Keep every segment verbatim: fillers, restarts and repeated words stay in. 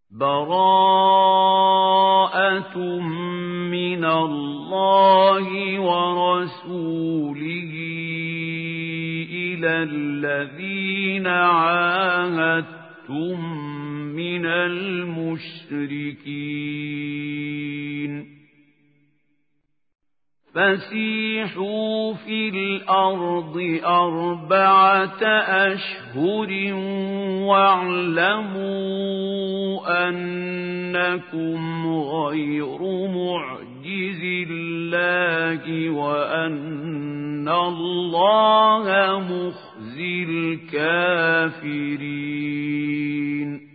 بَرَاءَةٌ مِّنَ اللَّهِ وَرَسُولِهِ إِلَى الَّذِينَ عَاهَدتُّم مِّنَ الْمُشْرِكِينَ فَسِيحُوا فِي الْأَرْضِ أَرْبَعَةَ أَشْهُرٍ وَاعْلَمُوا أَنَّكُمْ غَيْرُ مُعْجِزِي اللَّهِ وَأَنَّ اللَّهَ مُخْزِي الْكَافِرِينَ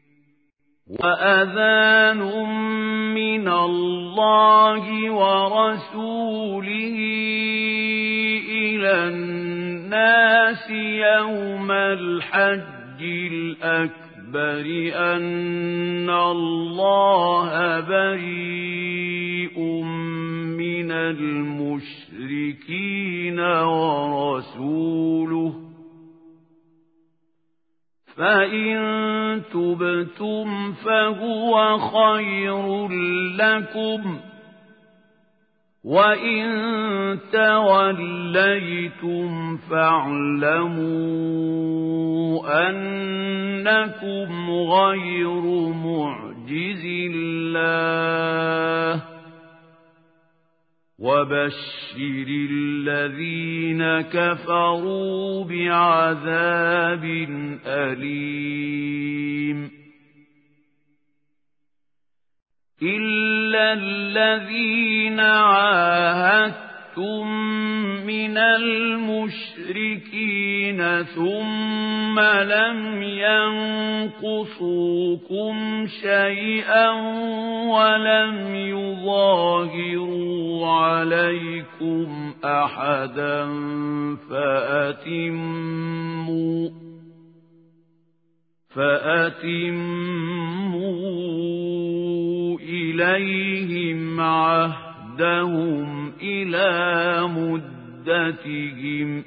وَأَذَانٌ مِّنَ اللَّهِ وَرَسُولِهِ إِلَى النَّاسِ يَوْمَ الْحَجِّ الْأَكْبَرِ أَنَّ اللَّهَ بَرِيءٌ مِّنَ الْمُشْرِكِينَ وَرَسُولُهُ فَإِن تُبْتُمْ فَهُوَ خَيْرٌ لَّكُمْ وَإِن تَوَلَّيْتُمْ فَاعْلَمُوا أَنَّكُمْ غَيْرُ مُعْجِزِي اللَّهِ وَبَشِّرِ الَّذِينَ كَفَرُوا بِعَذَابٍ أَلِيمٍ إِلَّا الَّذِينَ عَاهَدتُّم مِّنَ الْمُشْرِكِينَ ثُمَّ لَمْ يَنقُصُوكُمْ شَيْئًا وَلَمْ يُظَاهِرُوا عَلَيْكُمْ أَحَدًا فَأَتِمُّوا فَأَتِمُّوا إِلَيْهِمْ عَهْدَهُمْ إِلَى مُدَّتِهِمْ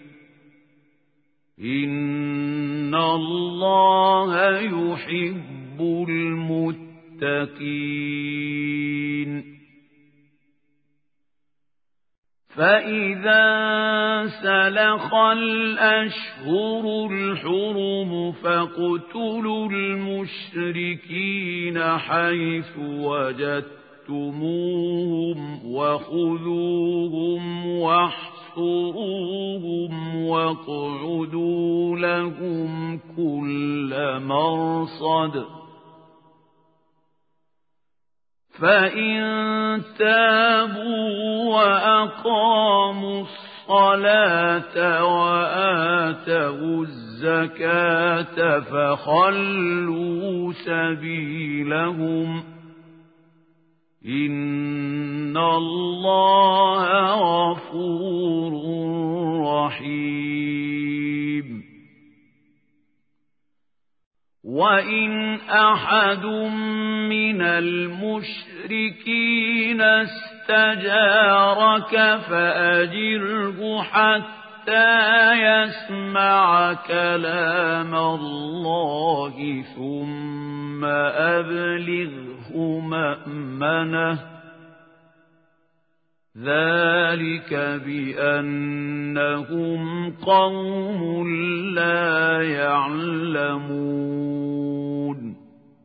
إِنَّ اللَّهَ يُحِبُّ الْمُتَّقِينَ فَإِذَا سَلَخَ الْأَشْهُرُ الْحُرُمُ فَاقْتُلُوا الْمُشْرِكِينَ حَيْثُ وَجَدتُّمُوهُمْ وَخُذُوهُمْ وَاحْصُرُوهُمْ وَاقْعُدُوا لَهُمْ كُلَّ مَرْصَدٍ فَإِن تَابُوا وَأَقَامُوا الصَّلَاةَ وَآتَوُا الزَّكَاةَ فَخَلُّوا سَبِيلَهُمْ إِنَّ اللَّهَ غَفُورٌ رَّحِيمٌ وَإِنْ أَحَدٌ مِّنَ الْمُشْرِكِينَ اسْتَجَارَكَ فَأَجِرْهُ حَتَّىٰ يَسْمَعَ كَلَامَ اللَّهِ ثُمَّ أَبْلِغْهُ مَأْمَنَهُ ذَلِكَ بِأَنَّهُمْ قَوْمٌ لَّا يَعْلَمُونَ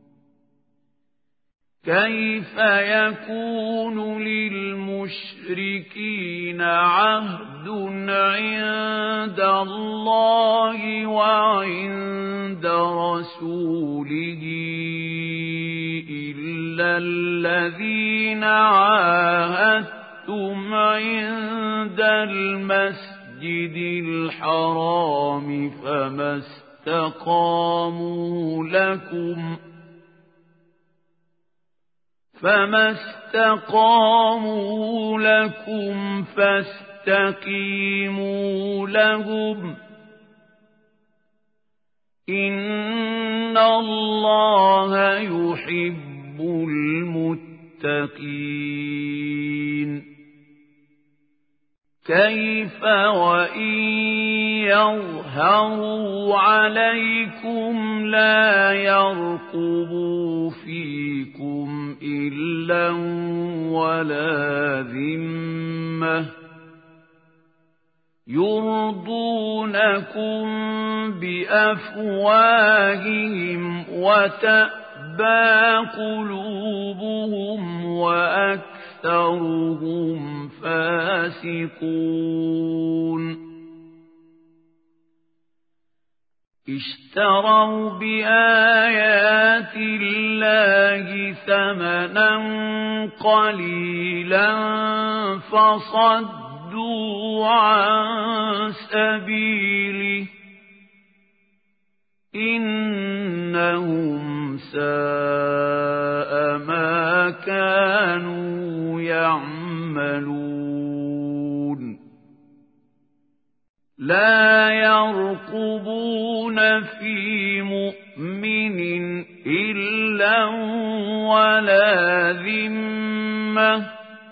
كَيْفَ يَكُونُ لِلْمُشْرِكِينَ عَهْدٌ عِندَ اللَّهِ وَعِندَ رَسُولِهِ إِلَّا الَّذِينَ عَاهَدتُّمْ عند المسجد الحرام فما استقاموا لكم فما اسْتَقَامُوا لَكُمْ فَاسْتَقِيمُوا لَهُمْ إِنَّ اللَّهَ يُحِبُّ الْمُتَّقِينَ كيف وإن يظهروا عليكم لا يرقبوا فيكم إلا ولا ذمة يرضونكم بأفواههم وتأبى قلوبهم وأكثرهم فاسقون اشتروا بآيات الله ثمنا قليلا فصدوا عن سبيله إنهم ساء ما كانوا يعملون لا يرقبون في مؤمن إلا ولا ذمة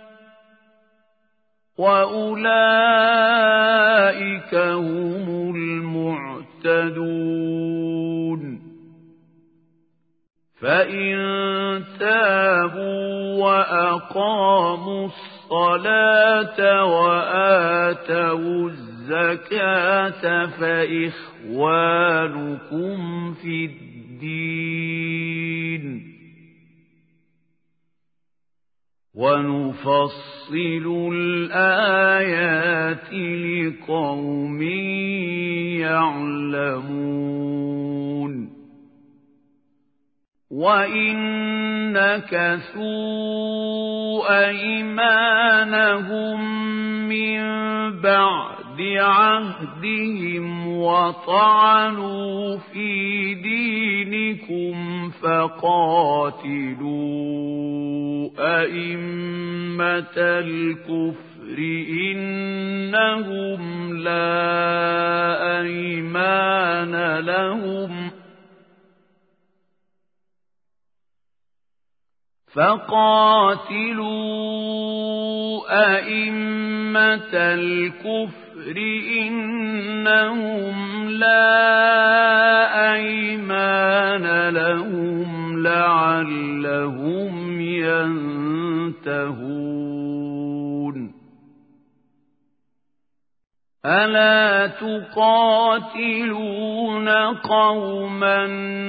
وأولئك هم المعتدون فإن تابوا وأقاموا الصلاة وآتوا الزكاة فإخوانكم في الدين ونفصل الآيات لقوم يعلمون وإن نكثوا أيمانهم من بعد عهدهم وطعنوا في دينكم فقاتلوا أئمة الكفر إنهم لا أيمان لهم فقاتلوا أئمة الكفر إنهم لا أيمان لهم لعلهم ينتهون ألا تقاتلون قوما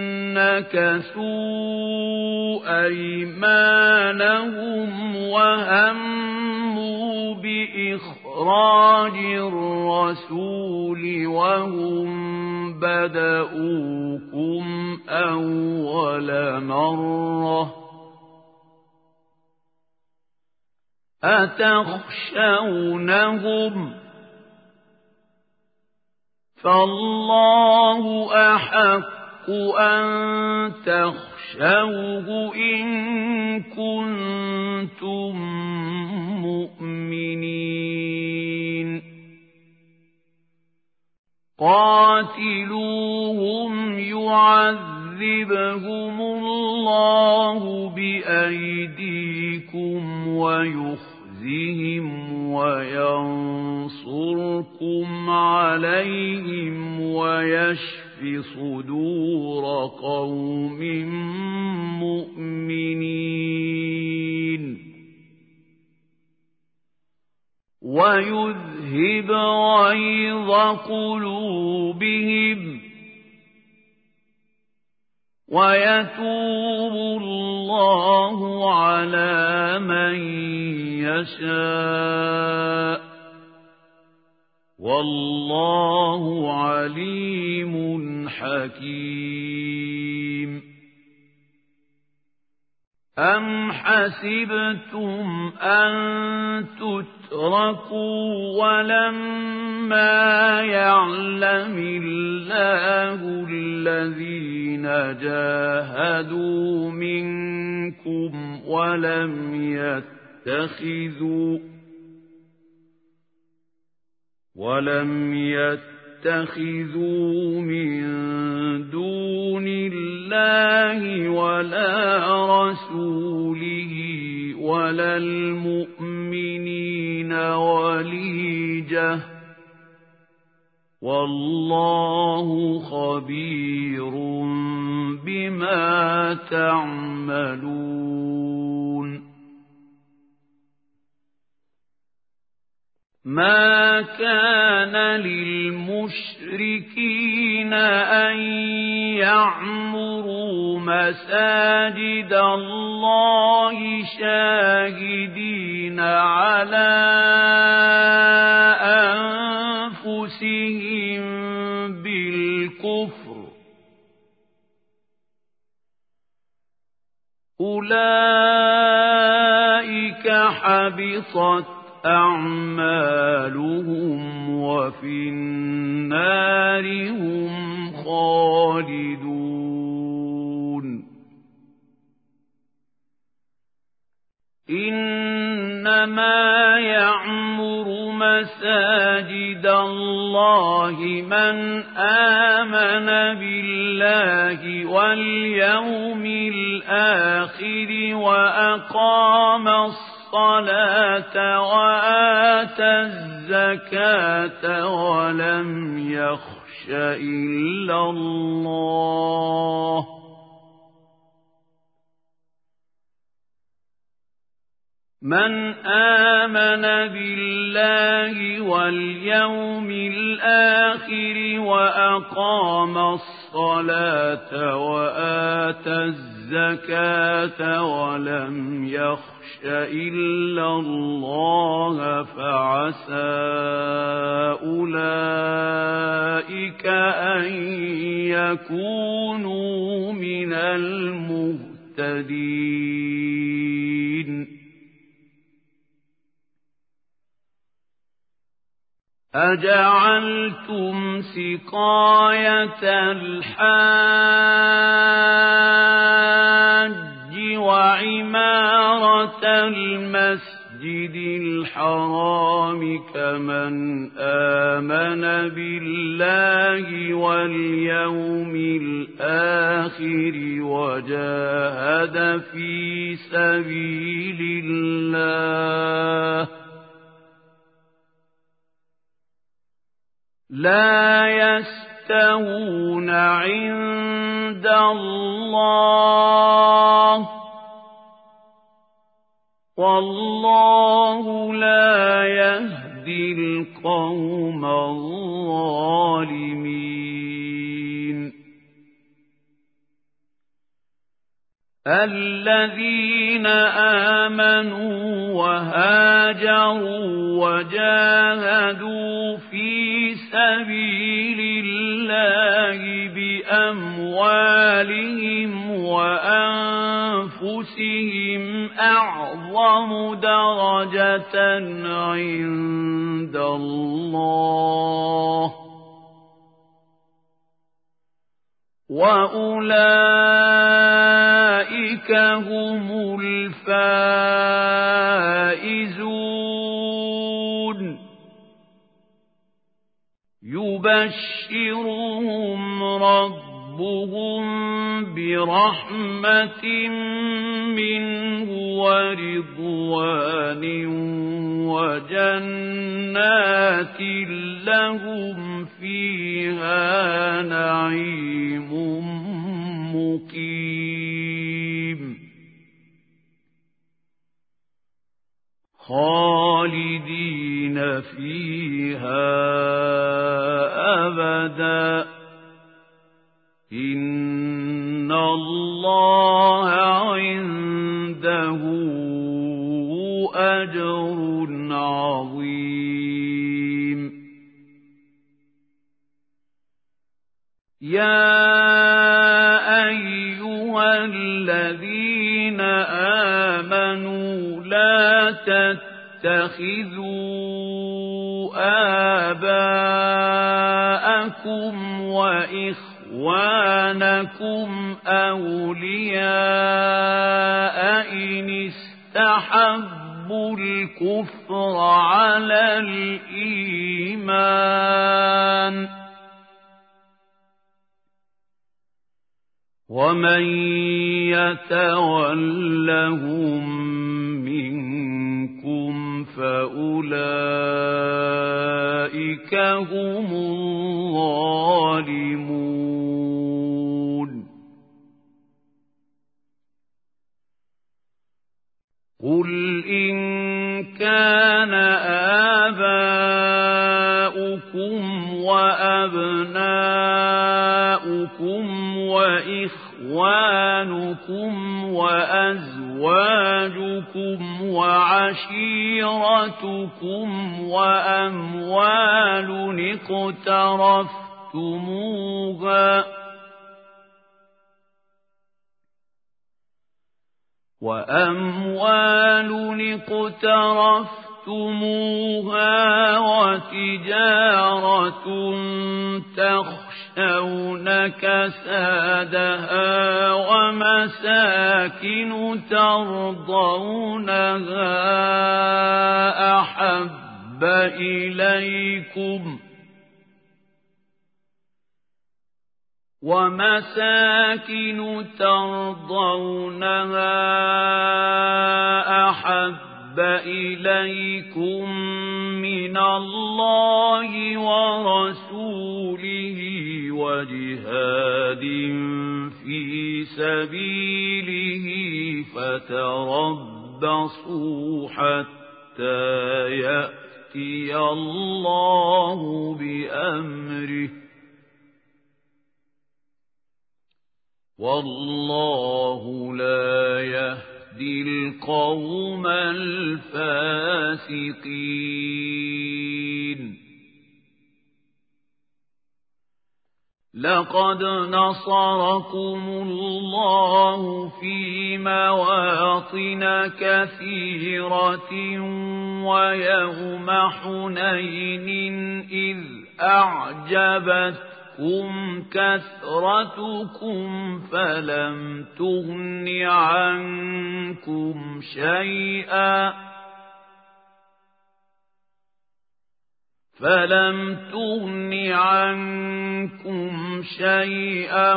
نكثوا أيمانهم وهموا بإخراج الرسول وهم بدؤوكم أول مرة أتخشونهم فالله أحق أن تخشوه إن كنتم مؤمنين قاتلوهم يعذبهم الله بأيديكم ويخرجهم وينصركم عليهم ويشف صدور قوم مؤمنين ويذهب غيظ قلوبهم ويتوب الله على من يشاء والله عليم حكيم أم حسبتم أن تتركوا ولما يعلم الله الذين جاهدوا منكم ولم يتخذوا ولم يتخذوا من دون الله ولا رسوله ولا المؤمنين وليا نتيجة والله خبير بما تعملون ما كان للمشركين أن يعمروا مساجد الله شاهدين على أنفسهم بالكفر أولئك حبطت أعمالهم وفي النار هم خالدون إنما يعمر مساجد الله من آمن بالله واليوم الآخر وأقام الصلاة وآتى الزكاة ولم يخش إلا الله من آمن بالله واليوم الآخر وأقام الصلاة وآتى الزكاة ولم يخش إلا الله فعسى أولئك أن يكونوا من المهتدين أجعلتم سقاية الحاج وعمارة المسجد الحرام كمن آمن بالله واليوم الآخر وجاهد في سبيل الله لا يستوون عند الله والله لا يهدي القوم الظالمين الذين آمنوا وهاجروا وجاهدوا في سبيل الله بأموالهم وأنفسهم أعظم درجة عند الله وأولئك هم الفائزون يبشرهم ربهم برحمة منه ورضوان وجنات لهم فيها نعيم مقيم خالدين فيها أبدا إن الله عنده أجر عظيم يا أيها الذين آمنوا لا تتخذوا آباءكم وإخوانكم أولياء إن استحبوا الكفر على الإيمان ومن يتولهم منكم فأولئك أولئك هم الظالمون. قل إن كان آباؤكم وأبناؤكم وإخوانكم وأزواجكم وعشيرتكم وأموال اقترفتموها وأموال اقترفتموها وتجارة تخشون كسادها ومساكن ترضونها أحب إليكم ومساكن ترضونها أحب إليكم من الله ورسوله وجهاد في سبيله فتربصوا حتى يأتي الله بأمره والله لا يهدي القوم الفاسقين. لقد نصركم الله في مواطن كثيرة ويوم حنين إذ أعجبتكم كم كثرتكم فلم تغن عنكم شيئا فلم تغن عنكم شيئا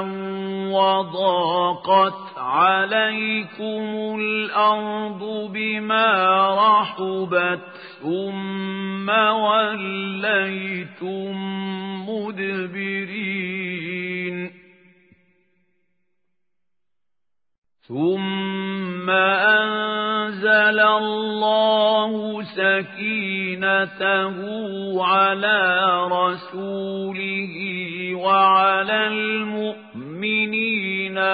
وضاقت عليكم الأرض بما رحبت ثم وليتم مدبرين ثم أنزل الله سكينته على رسوله وعلى المؤمنين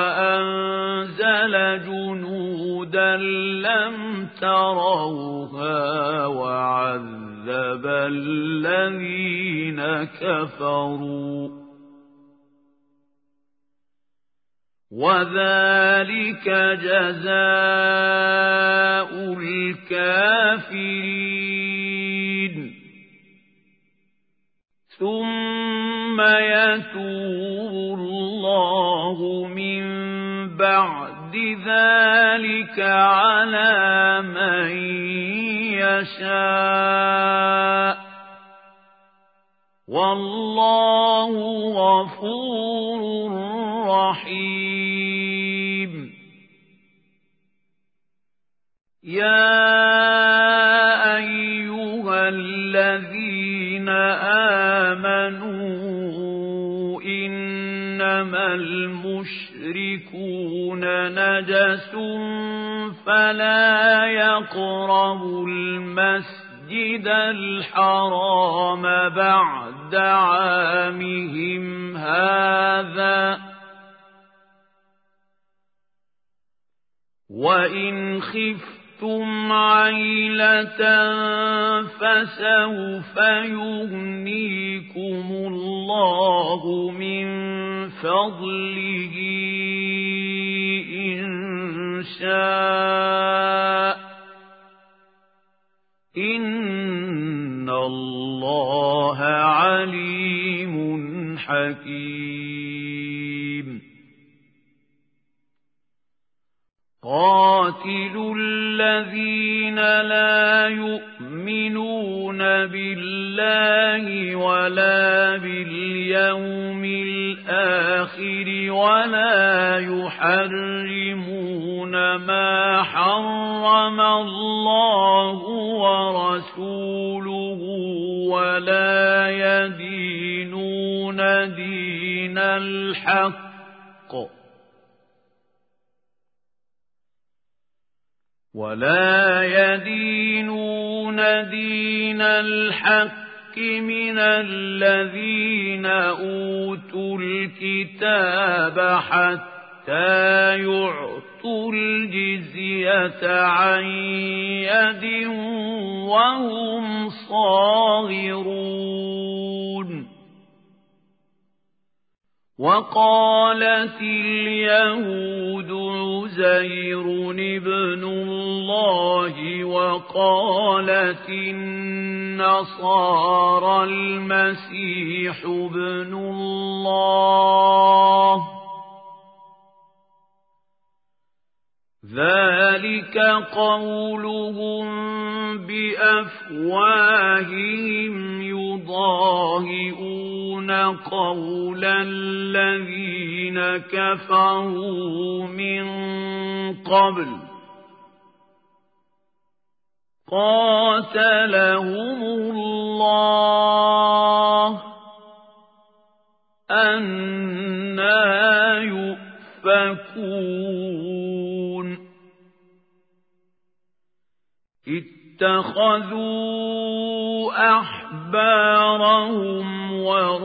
وأنزل جنودا لم تروها وعذب الذين كفروا وذلك جزاء الكافرين. ثم يتوب الله من بعد ذلك على من يشاء والله غفور رحيم. يا أيها الذين آمنوا إنما المشركون نجس فلا يقربوا المسجد الحرام بعد عامهم هذا وإن خفتم عيلة فسوف يغنيكم الله من فضله إن شاء إن الله عليم حكيم. قاتلوا الذين لا يؤمنون بالله ولا باليوم الآخر ولا يحرمون ما حرم الله ورسوله ولا ولا يدينون دين الحق ولا يدينون دين الحق من الذين أوتوا الكتاب حتى يعطوا الجزية عن يد وهم صاغرون. وقالت اليهود عزير ابن الله وقالت النصارى المسيح ابن الله ذلك قولهم بأفواههم يضاهئون قول الذين كفروا من قبل قاتلهم الله أنى يؤفكون. اتخذوا أحبارهم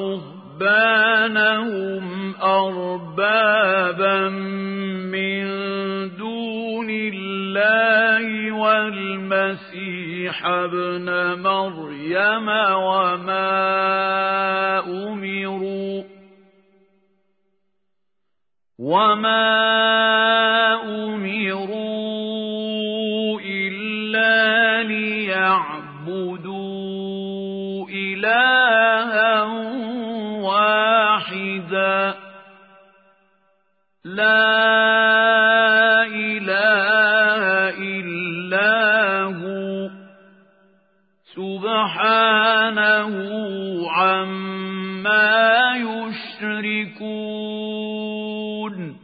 ورهبانهم أربابا من دون الله والمسيح ابن مريم وما أمروا وما أمروا إلا ليعبدوا إلها واحدا لا إله إلا هو سبحانه عما يشركون.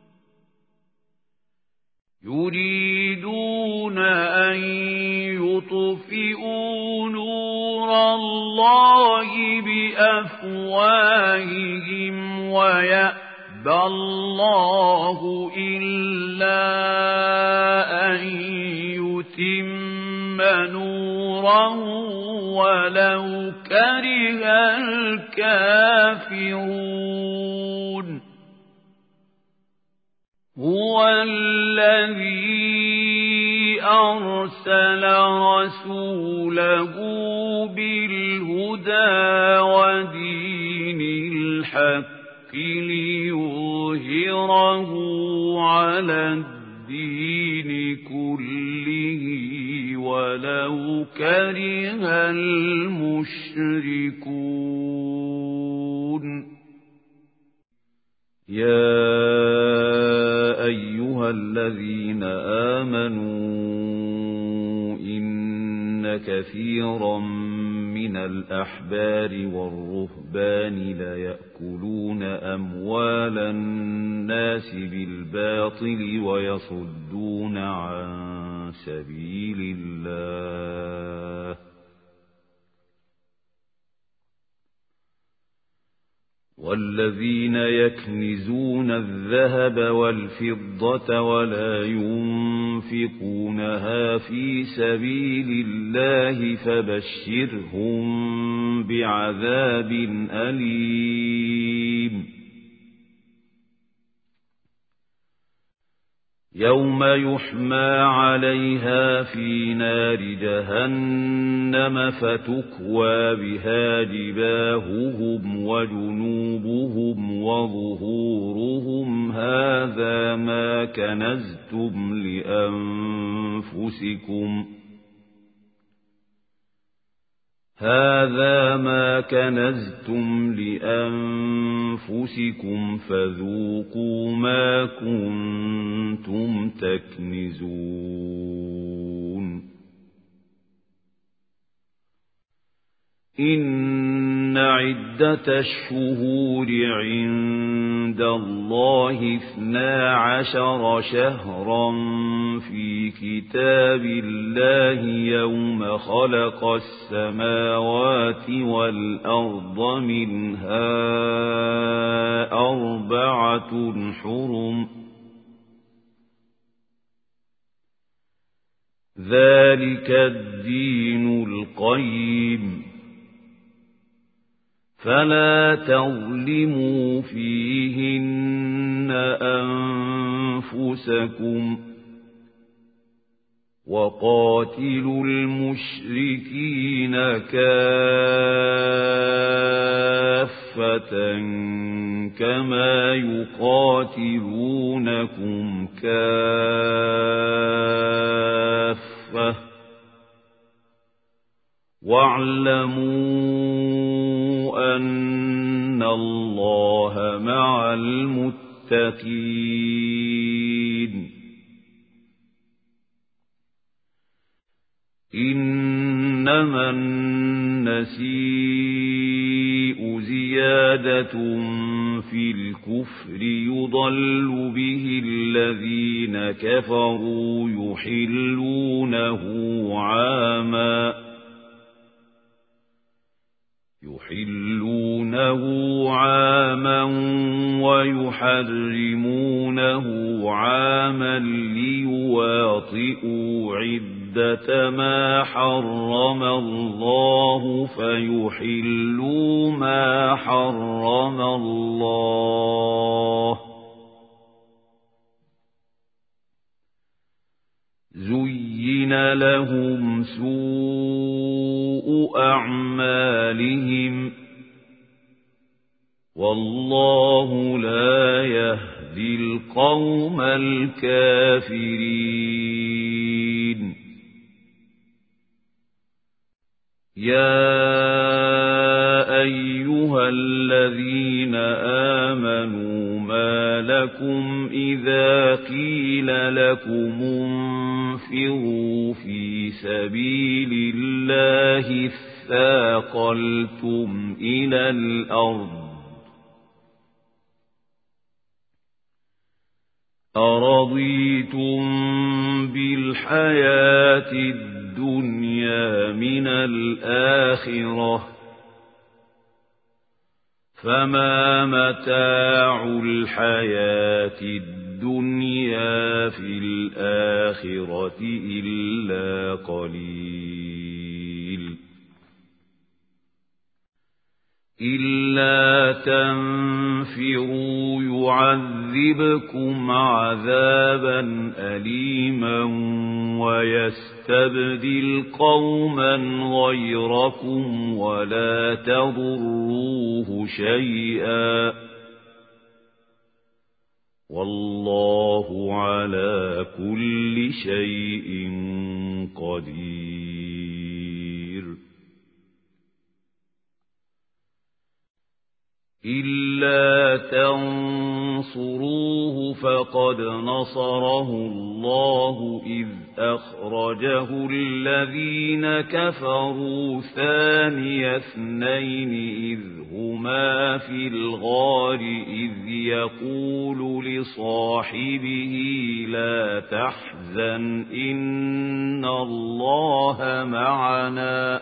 يريدون أن يطفئوا نور الله بأفواههم ويأبى الله إلا أن يتم نوره ولو كره الكافرون. هو الذي أرسل رسوله بالهدى ودين الحق ليظهره على الدين كله ولو كره المشركون. يا أيها الذين آمنوا إن كثيرا من الأحبار والرهبان ليأكلون أموال الناس بالباطل ويصدون عن سبيل الله والذين يكنزون الذهب والفضة ولا ينفقونها في سبيل الله فبشرهم بعذاب أليم. يوم يحمى عليها في نار جهنم فتكوى بها جباههم وجنوبهم وظهورهم هذا ما كنزتم لأنفسكم هذا ما كنزتم لأنفسكم فذوقوا ما كنتم تكنزون. إن إن عدة الشهور عند الله اثنا عشر شهرا في كتاب الله يوم خلق السماوات والأرض منها أربعة حرم ذلك الدين القيم فلا تظلموا فيهن أنفسكم وقاتلوا المشركين كافة كما يقاتلونكم كافة واعلموا أن الله مع المتقين إنما النسيء زيادة في الكفر يضل به الذين كفروا يحلونه عاما يحلونه عاما ويحرمونه عاما ليواطئوا عدة ما حرم الله فيحلوا ما حرم الله زين لهم سوء أعمالهم والله لا يهدي القوم الكافرين يا أيها الذين آمنوا ما لكم إذا قيل لكم انفروا في سبيل الله اثاقلتم إلى الأرض أرضيتم بالحياة الدنيا من الآخرة فما متاع الحياة الدنيا في الآخرة إلا قليل إلا تنفروا يعذبكم عذابا أليما ويستبدل قوما غيركم ولا تضروه شيئا والله على كل شيء قدير إلا تنصروه فقد نصره الله إذ أخرجه الذين كفروا ثاني اثنين إذ هما في الغار إذ يقول لصاحبه لا تحزن إن الله معنا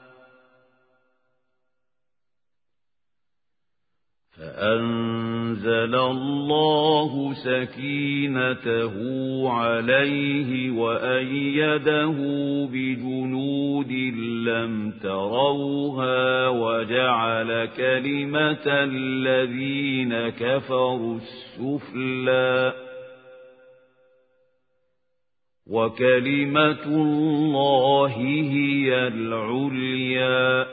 فأنزل الله سكينته عليه وأيده بجنود لم تروها وجعل كلمة الذين كفروا السفلى وكلمة الله هي العليا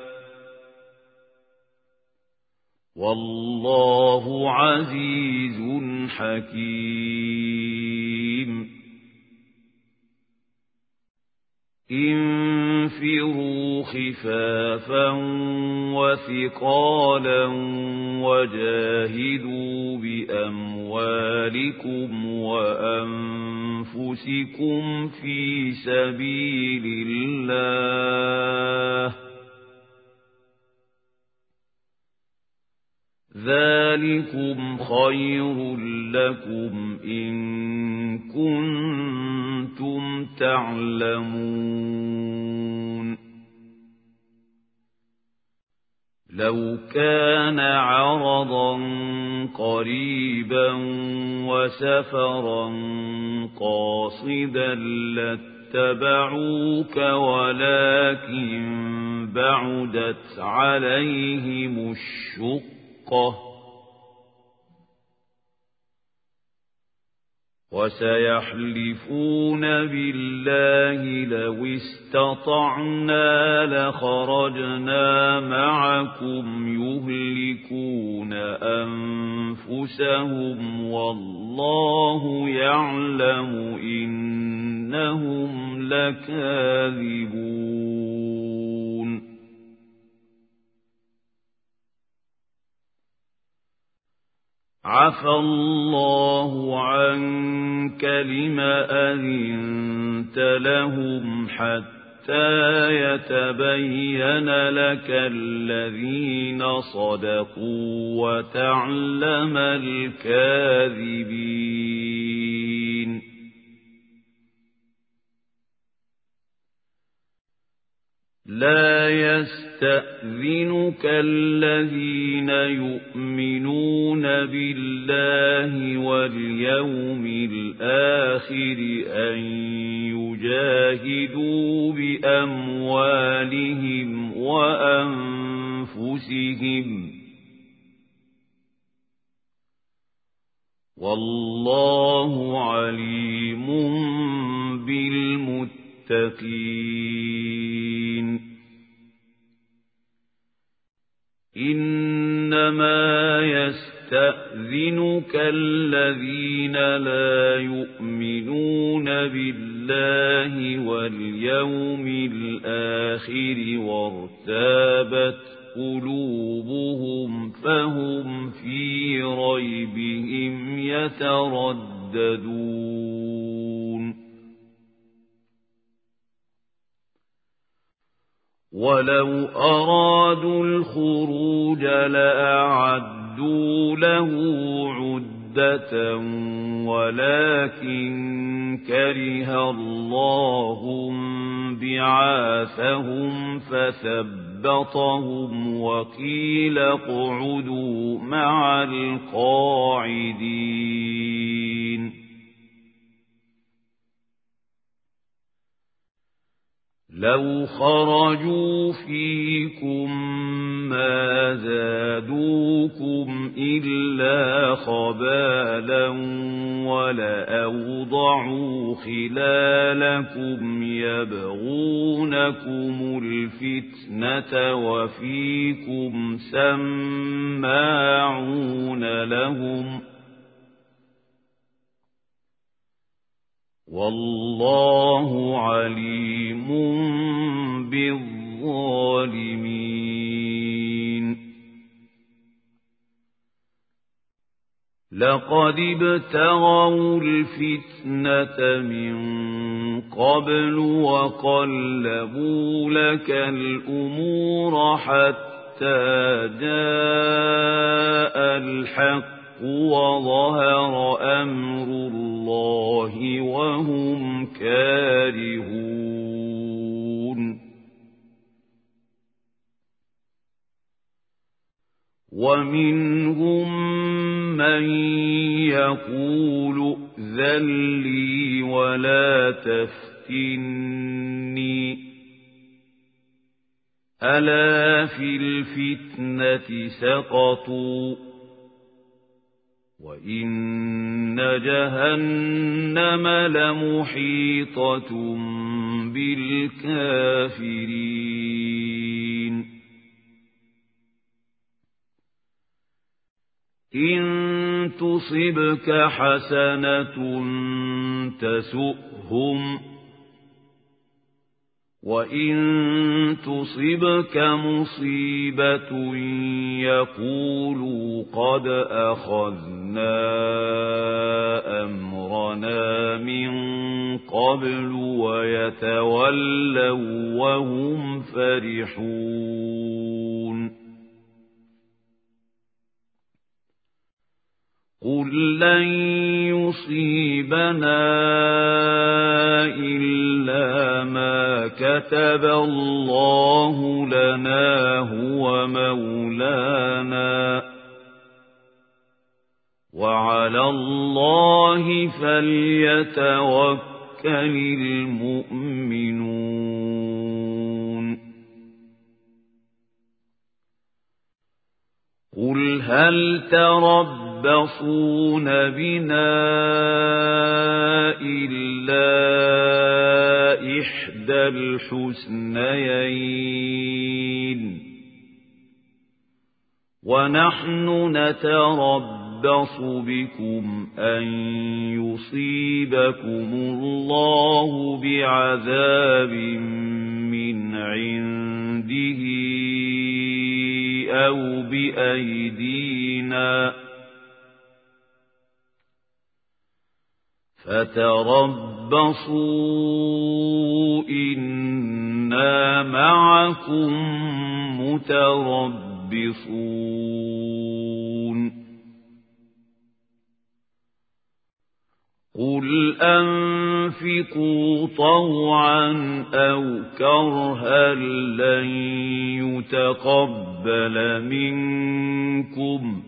والله عزيز حكيم انفروا خفافا وثقالا وجاهدوا بأموالكم وأنفسكم في سبيل الله ذلكم خير لكم إن كنتم تعلمون لو كان عرضا قريبا وسفرا قاصدا لاتبعوك ولكن بعدت عليهم الشقة وسيحلفون بالله لو استطعنا لخرجنا معكم يهلكون أنفسهم والله يعلم إنهم لكاذبون عفى الله عنك لم أذنت لهم حتى يتبين لك الذين صدقوا وتعلم الكاذبين لا يستأذنك الذين يؤمنون بالله واليوم الآخر أن يجاهدوا بأموالهم وأنفسهم والله عليم بالمتقين إنما يستأذنك الذين لا يؤمنون بالله واليوم الآخر وارتابت قلوبهم فهم في ريبهم يترددون ولو أرادوا الخروج لأعدوا له عدة ولكن كره الله بعاثهم فثبطهم وقيل اقعدوا مع القاعدين لو خرجوا فيكم ما زادوكم إلا خبالا ولأوضعوا خلالكم يبغونكم الفتنة وفيكم سماعون لهم والله عليم بالظالمين لقد ابتغوا الفتنة من قبل وقلبوا لك الأمور حتى جاء الحق وظهر أمر الله وهم كارهون ومنهم من يقول ائذن لي ولا تفتني ألا في الفتنة سقطوا وإن جهنم لمحيطة بالكافرين إن تصبك حسنة تسؤهم وإن تصبك مصيبة يقولوا قد أخذنا أمرنا من قبل ويتولوا وهم فرحون لن يصيبنا إلا ما كتب الله لنا هو مولانا وعلى الله فليتوكل المؤمنون قل هل تربصون بنا إلا إحدى الحسنيين ونحن نتربص بكم أن يصيبكم الله بعذاب من عنده أو بأيدينا فتربصوا إنا معكم متربصون قل أنفقوا طوعا أو كرها لن يتقبل منكم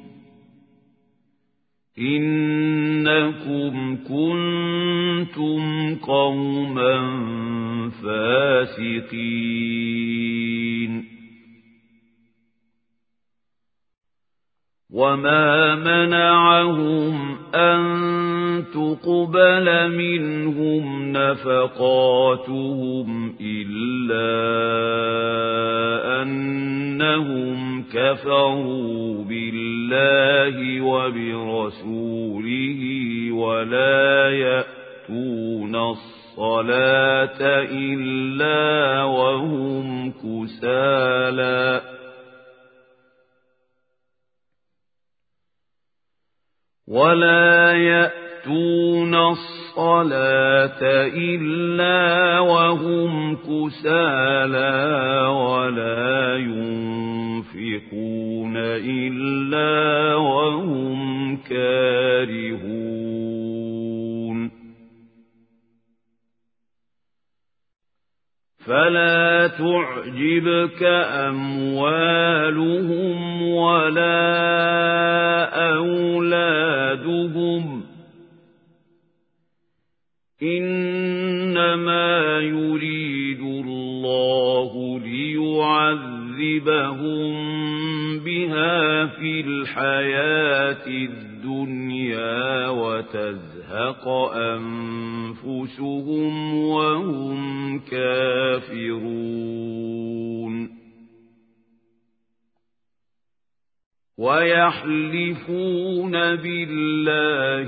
إنكم كنتم قوما فاسقين وما منعهم أن تقبل منهم نفقاتهم إلا أنهم كفروا بالله وبرسوله ولا يأتون الصلاة إلا وهم كسالى ولا يأتون الصلاة إلا وهم كسالى ولا ينفقون إلا وهم كارهون فلا تعجبك أموالهم ولا أولادهم إنما يريد الله ليعذبهم بها في الحياة الدنيا وتزهق أنفسهم وهم كافرون ويحلفون بالله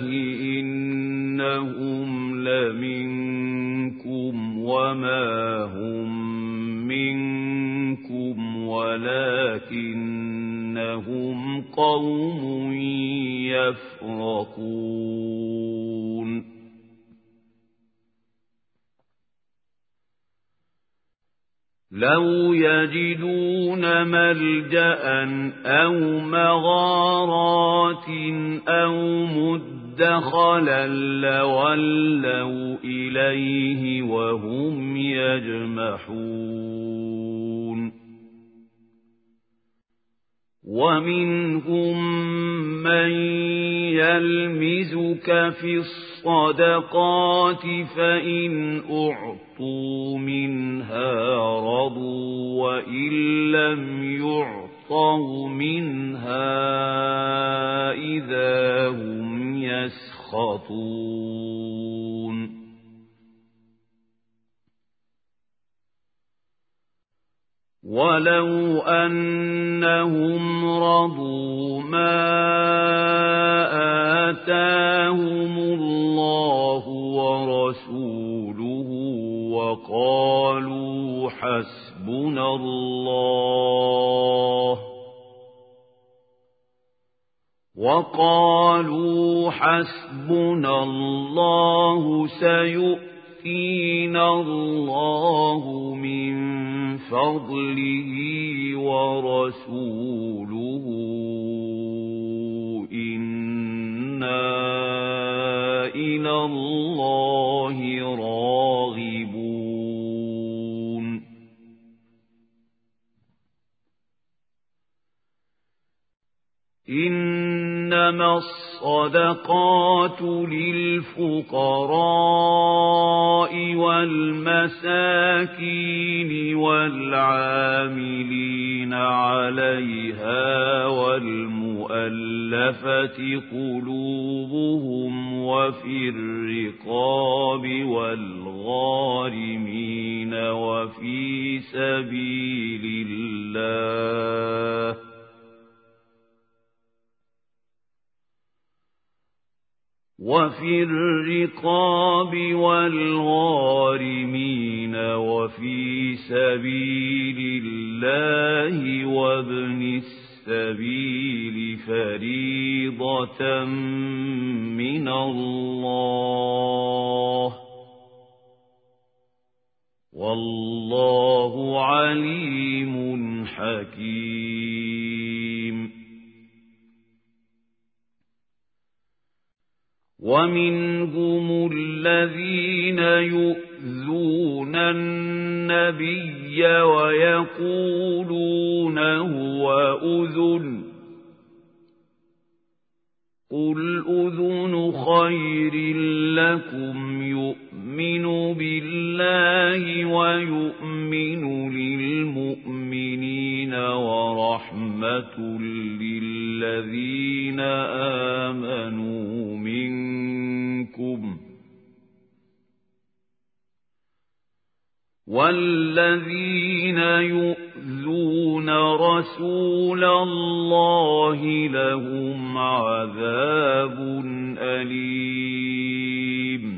إنهم لمنكم وما هم منكم ولكنهم قوم يفرقون لو يجدون ملجأ أو مغارات أو مدخلا لولوا إليه وهم يجمحون ومنهم من يلمزك في الصدقات فإن أعطوا منها رضوا وإن لم يعطوا منها إذا هم يسخطون ولو أنهم رضوا ما آتاهم الله ورسوله وقالوا حسبنا الله وقالوا حسبنا الله سيؤتينا الله من فضله ورسوله إنا إِنَّا إِلَى اللَّهِ راغبون إنما الصدقات للفقراء والمساكين والعاملين عليها والمؤلفة قلوبهم وفي الرقاب والغارمين وفي سبيل الله وفي الرقاب والغارمين وفي سبيل الله وابن السبيل فريضة من الله والله عليم حكيم ومنهم الذين يؤذون النبي ويقولون هو أذن قل أذن خير لكم يؤمن بالله ويؤمن للمؤمنين ورحمة للذين آمنوا منكم والذين يؤذون رسول الله لهم عذاب أليم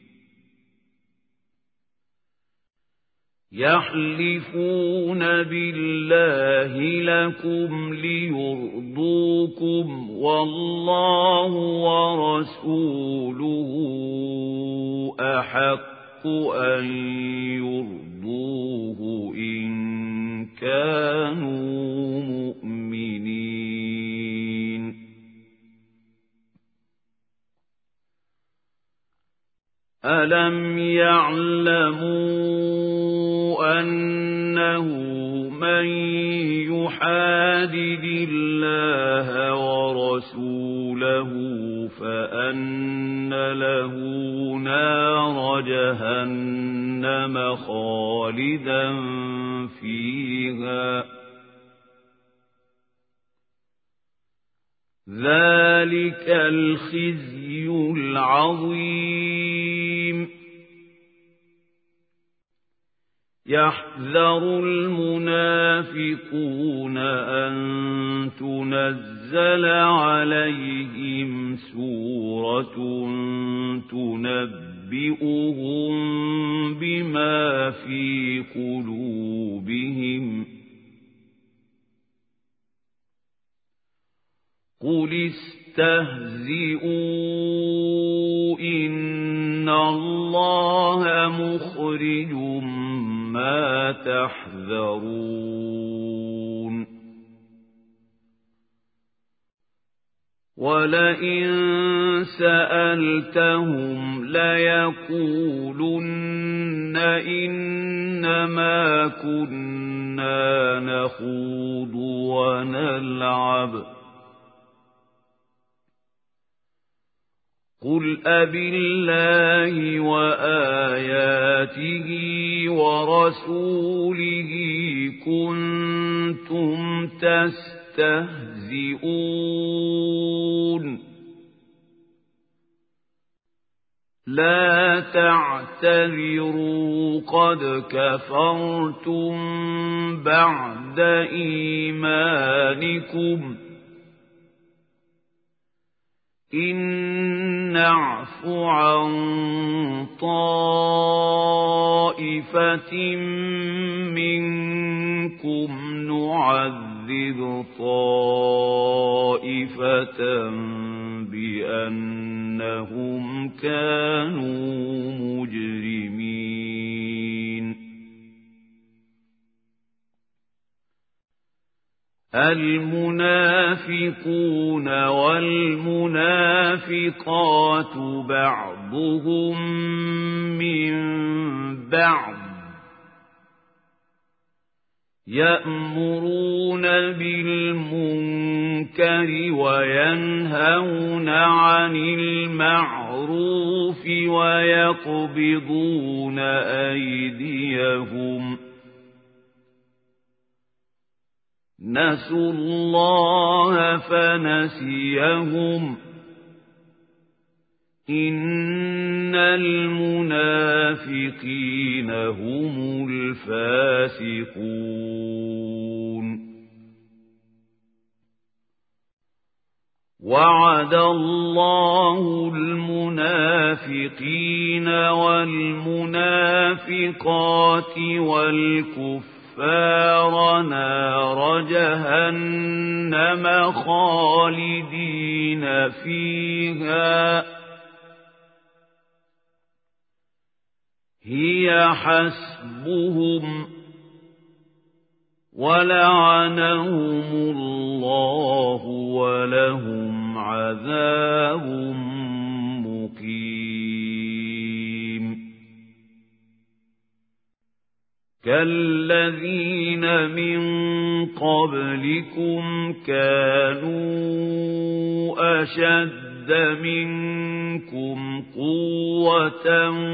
يحلفون بالله لكم ليرضوكم والله ورسوله أحق أن يرضوه إن كانوا مؤمنين ألم يعلموا أنه من يحادد الله ورسوله فأن له نار جهنم خالدا فيها ذلك الخزي العظيم يحذر المنافقون أن تنزل عليهم سورة تنبئهم بما في قلوبهم قل استهزئوا إن الله مخرج ما تحذرون ولئن سألتهم ليقولن إنما كنا نخوض ونلعب قل أبالله وآياته ورسوله كنتم تستهزئون لا تعتذروا قد كفرتم بعد إيمانكم إن نعف عن طائفة منكم نعذب طائفة بأنهم كانوا مجرمين المنافقون والمنافقات بعضهم من بعض يأمرون بالمنكر وينهون عن المعروف ويقبضون أيديهم نسوا الله فنسيهم إن المنافقين هم الفاسقون وعد الله المنافقين والمنافقات والكفار كفار نار جهنم خالدين فيها هي حسبهم ولعنهم الله ولهم عذاب مقيم كالذين من قبلكم كانوا أشد منكم قوة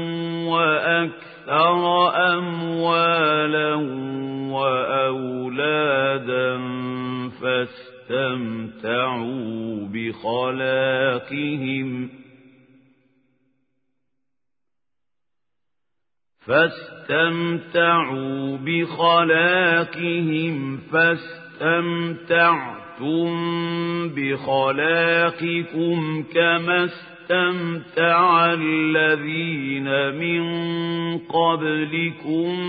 وأكثر أموالا وأولادا فاستمتعوا بخلاقهم فاستمتعوا بخلاقهم فاستمتعتم بخلاقكم كما استمتع الذين من قبلكم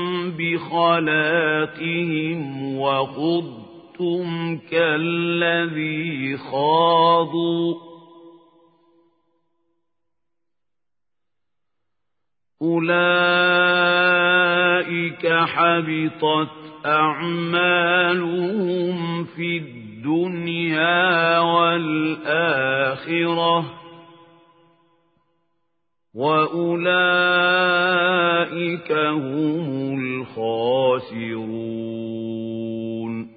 بخلاقهم وخضتم كالذي خاضوا أولئك حبطت أعمالهم في الدنيا والآخرة وأولئك هم الخاسرون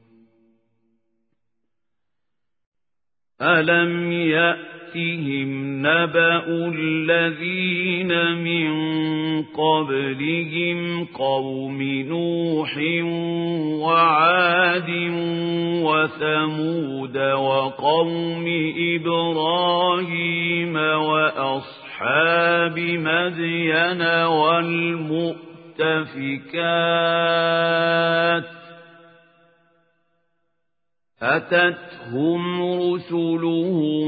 ألم يأتهم نبأ الذين من قبلهم قوم نوح وعاد وثمود وقوم إبراهيم وأصحاب مدين والمؤتفكات أتتهم رسلهم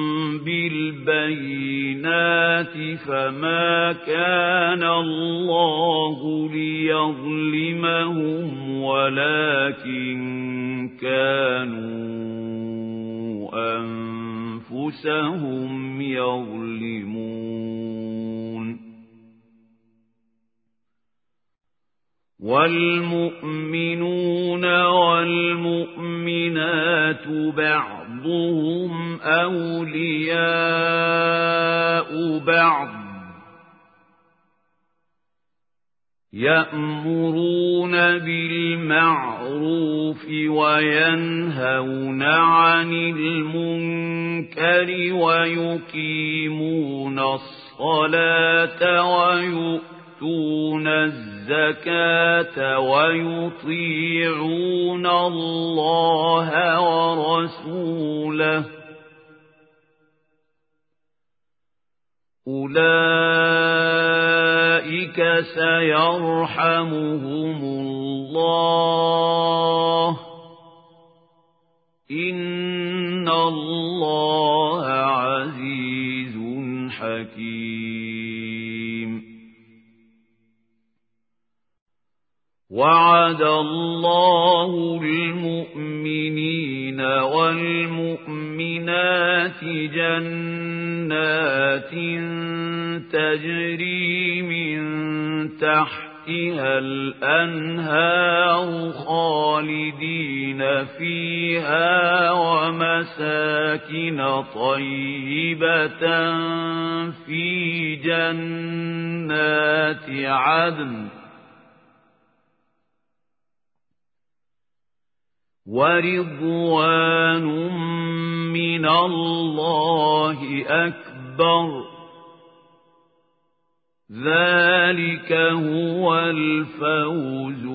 بالبينات فما كان الله ليظلمهم ولكن كانوا أنفسهم يظلمون والمؤمنون والمؤمنات بعضهم أولياء بعض يأمرون بالمعروف وينهون عن المنكر ويقيمون الصلاة ويؤتون الزكاة ويطيعون الله ورسوله أولئك سيرحمهم الله إن الله عزيز حكيم وعد الله المؤمنين والمؤمنات جنات تجري من تحت تحتها الأنهار خالدين فيها ومساكن طيبة في جنات عدن ورضوان من الله أكبر ذلك هو الفوز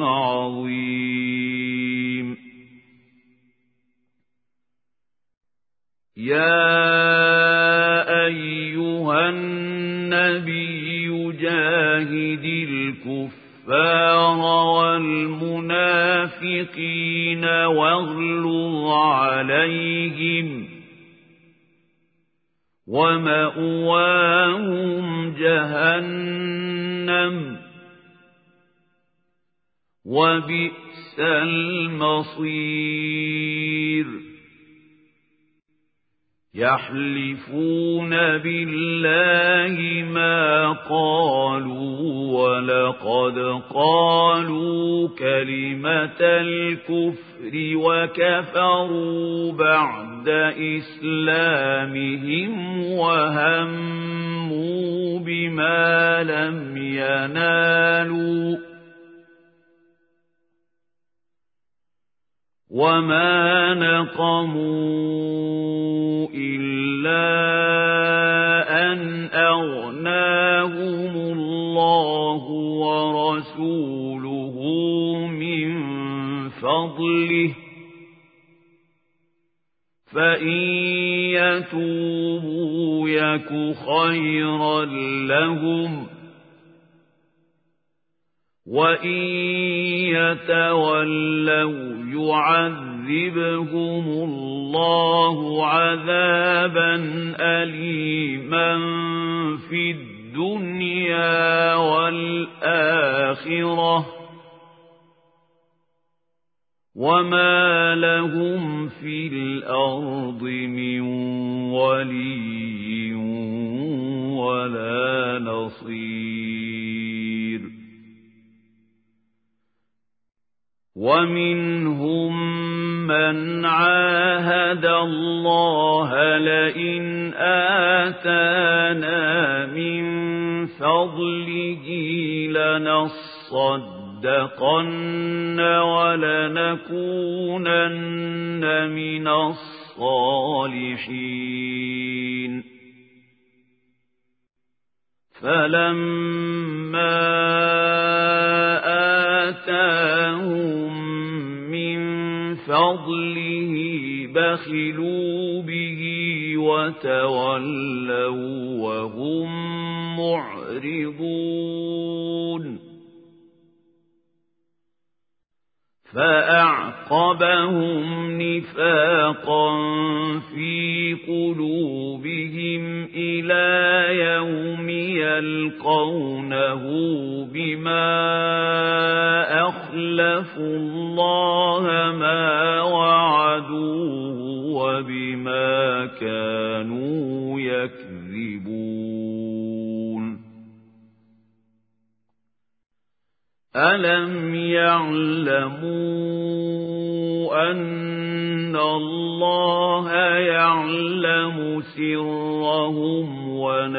العظيم يا أيها النبي جاهد الكفار والمنافقين واغلظ عليهم ومأواهم جهنم وبئس المصير يحلفون بالله ما قالوا ولقد قالوا كلمة الكفر وكفروا بعد إسلامهم وهموا بما لم ينالوا وما نقموا إلا أن أغناهم الله ورسوله من فضله فإن يتوبوا يك خيرا لهم وإن يتولوا يعذبهم الله عذابا أليما في الدنيا والآخرة وما لهم في الأرض من ولي ولا نصير ومنهم من عاهد الله لئن آتانا من فضله لنصدقن ولنكونن من الصالحين فلما آتاهم من فضله بخلوا به وتولوا وهم معرضون فأعقبهم نفاقا في قلوبهم إلى يوم يلقونه بما أخلفوا الله ما وعدوه وبما كانوا يكذبون ألم يعلموا أن الله يعلم سرهم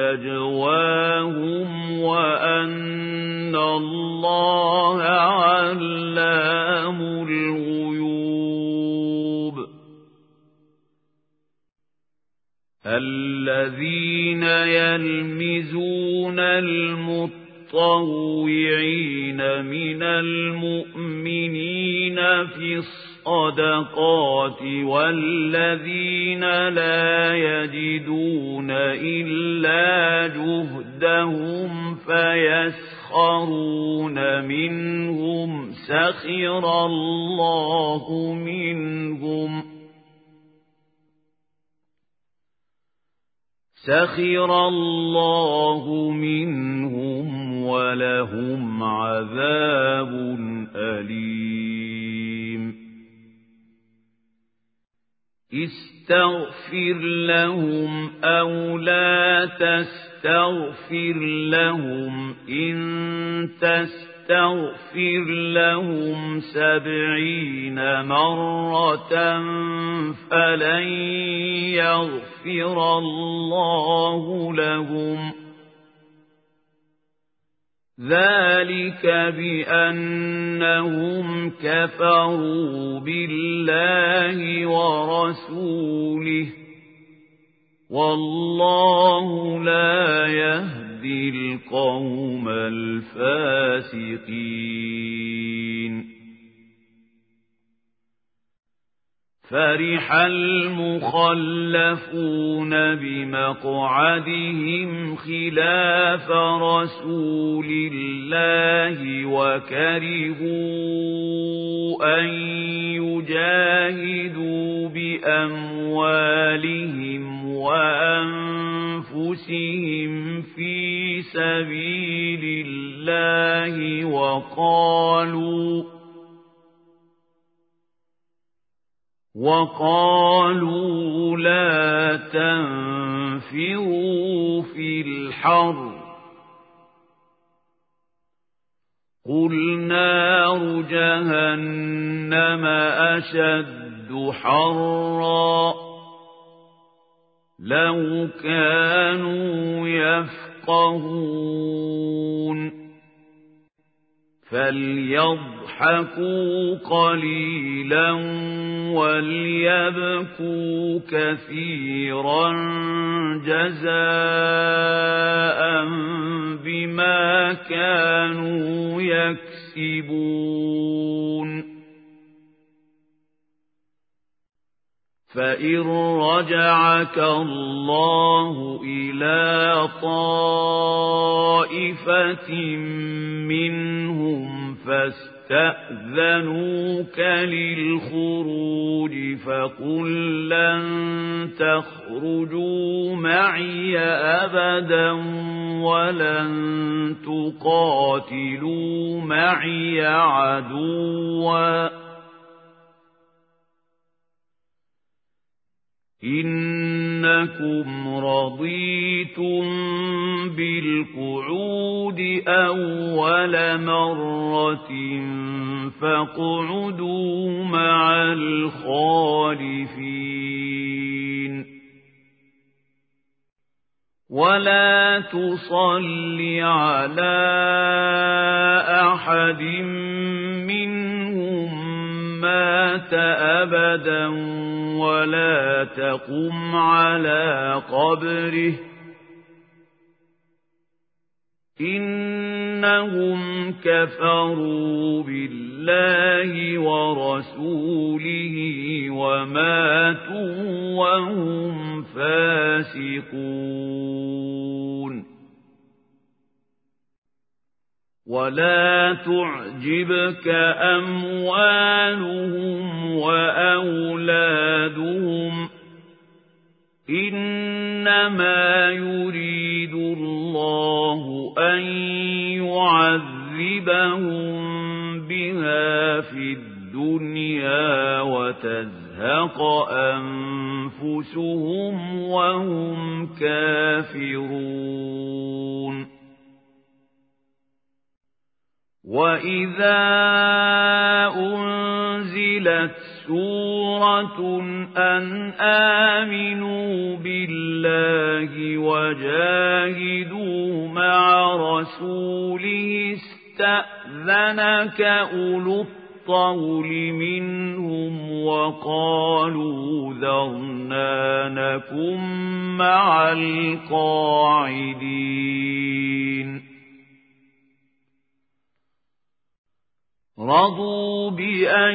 ونجواهم وأن الله علام الغيوب الذين يلمزون المتقين المتطوعين من المؤمنين في الصدقات والذين لا يجدون إلا جهدهم فيسخرون منهم سخر الله منهم سخر الله منهم ولهم عذاب أليم استغفر لهم أو لا تستغفر تستغفر لهم إن تستغفر لهم سبعين مرة فلن يغفر الله لهم ذلك بأنهم كفروا بالله ورسوله والله لا يهدي القوم الفاسقين فرح المخلفون بمقعدهم خلاف رسول الله وكرهوا أن يجاهدوا بأموالهم وأنفسهم في سبيل الله وقالوا وقالوا لا تنفروا في الحر قل نار جهنم أشد حرا لو كانوا يفقهون فليضحكوا قليلا وليبكوا كثيرا جزاء بما كانوا يكسبون فإن رجعك الله إلى طائفة منهم فاستأذنوك للخروج فقل لن تخرجوا معي أبدا ولن تقاتلوا معي عدوا إنكم رضيتم بالقعود أول مرة فاقعدوا مع الخالفين ولا تصل على أحد منهم مات أبدا ولا تقم على قبره إنهم كفروا بالله ورسوله وماتوا وهم فاسقون ولا تعجبك أموالهم وأولادهم إنما يريد الله أن يعذبهم بها في الدنيا وتزهق أنفسهم وهم كافرون وَإِذَا أُنْزِلَتْ سُورَةٌ أَنْ آمِنُوا بِاللَّهِ وَجَاهِدُوا مَعَ رَسُولِهِ اسْتَأْذَنَكَ أُولُو الطَّوْلِ مِنْهُمْ وَقَالُوا ذَرْنَا نَكُن مَّعَ الْقَاعِدِينَ رضوا بأن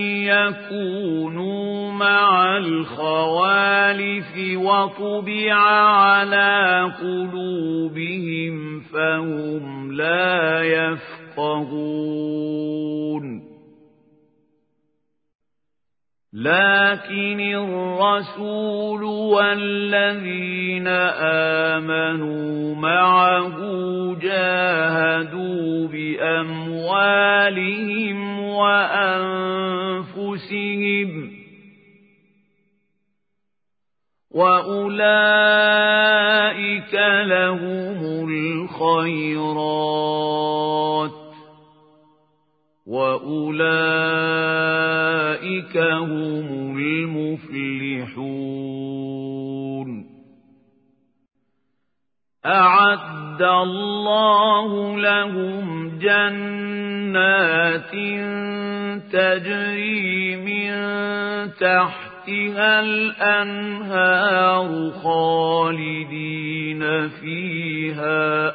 يكونوا مع الخوالف وطبع على قلوبهم فهم لا يفقهون لكن الرسول والذين آمنوا معه جاهدوا بأموالهم وأنفسهم وأولئك لهم الخيرات وأولئك هم المفلحون أعد الله لهم جنات تجري من تحتها الأنهار خالدين فيها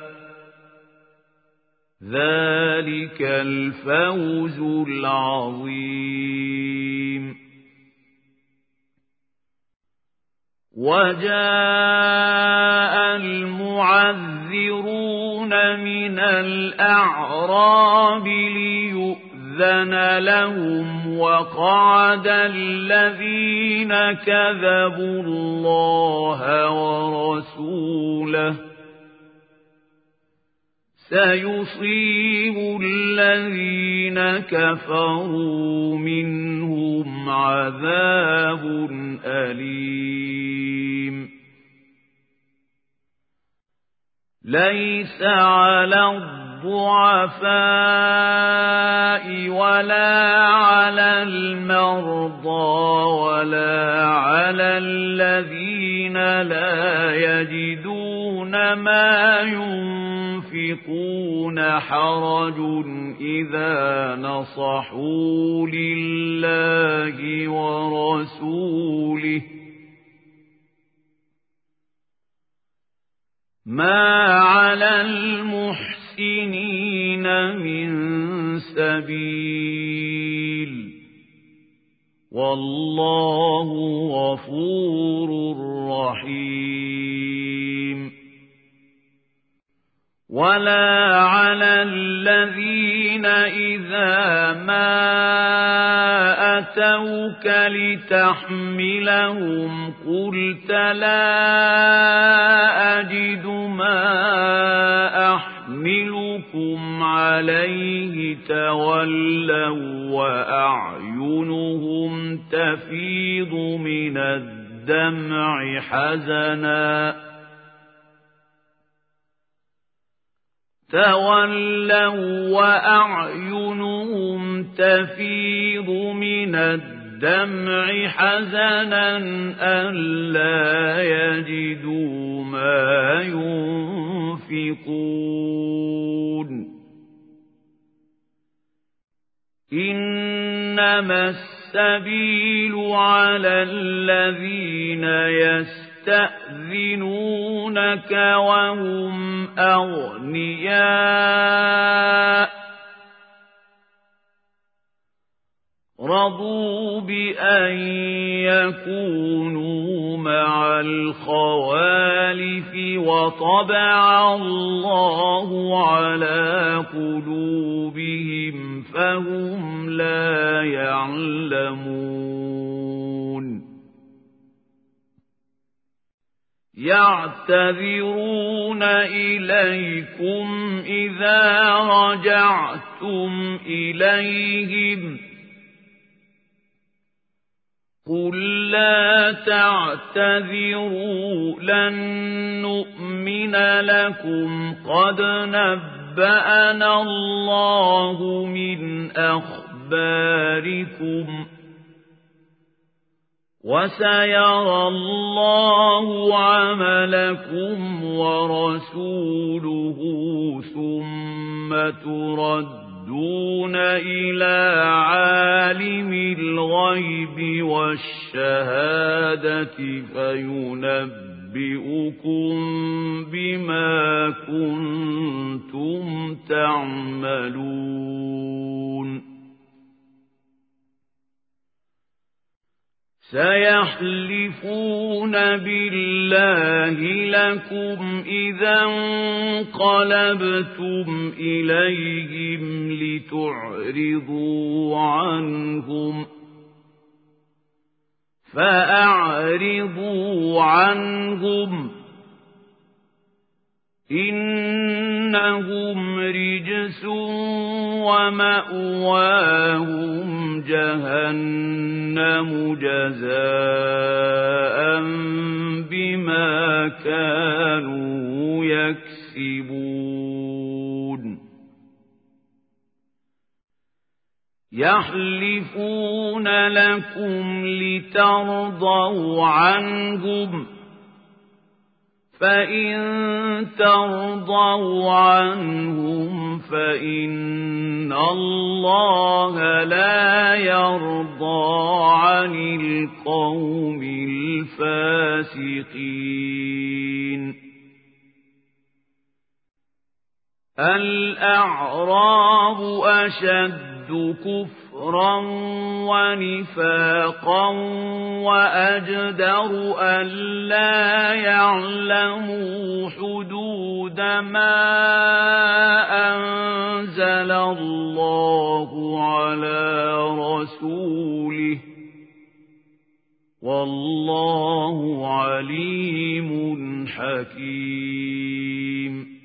ذلك الفوز العظيم وجاء المعذرون من الأعراب ليؤذن لهم وقعد الذين كذبوا الله ورسوله سيصيب الذين كفروا منهم عذاب أليم ليس على الضعفاء ولا على المرضى ولا على الذين لا يجدون ما ينفقون حرج إذا نصحوا لله ورسوله ما على المحسنين من سبيل والله غفور رحيم ولا على الذين إذا ما أتوك لتحملهم قلت لا أجد ما أحملكم عليه تولوا وأعينهم تفيض من الدمع حزنا تولوا وأعينهم تفيض من الدمع حزنا ألا يجدوا ما ينفقون إنما السبيل على الذين يستطيعون يستأذنونك وهم أغنياء رضوا بأن يكونوا مع الخوالف وطبع الله على قلوبهم فهم لا يعلمون يعتذرون إليكم إذا رجعتم إليهم قل لا تعتذروا لن نؤمن لكم قد نبأنا الله من أخباركم وسيرى الله عملكم ورسوله ثم تردون إلى عالم الغيب والشهادة فينبئكم بما كنتم تعملون سيحلفون بالله لكم إذا انقلبتم إليهم لتعرضوا عنهم فأعرضوا عنهم إن إنهم رجس ومأواهم جهنم جزاء بما كانوا يكسبون يحلفون لكم لترضوا عنهم فإن ترضوا عنهم فإن الله لا يرضى عن القوم الفاسقين الأعراب أشد كفرا ونفاقا وأجدر ألا يعلموا حدود ما أنزل الله على رسوله والله عليم حكيم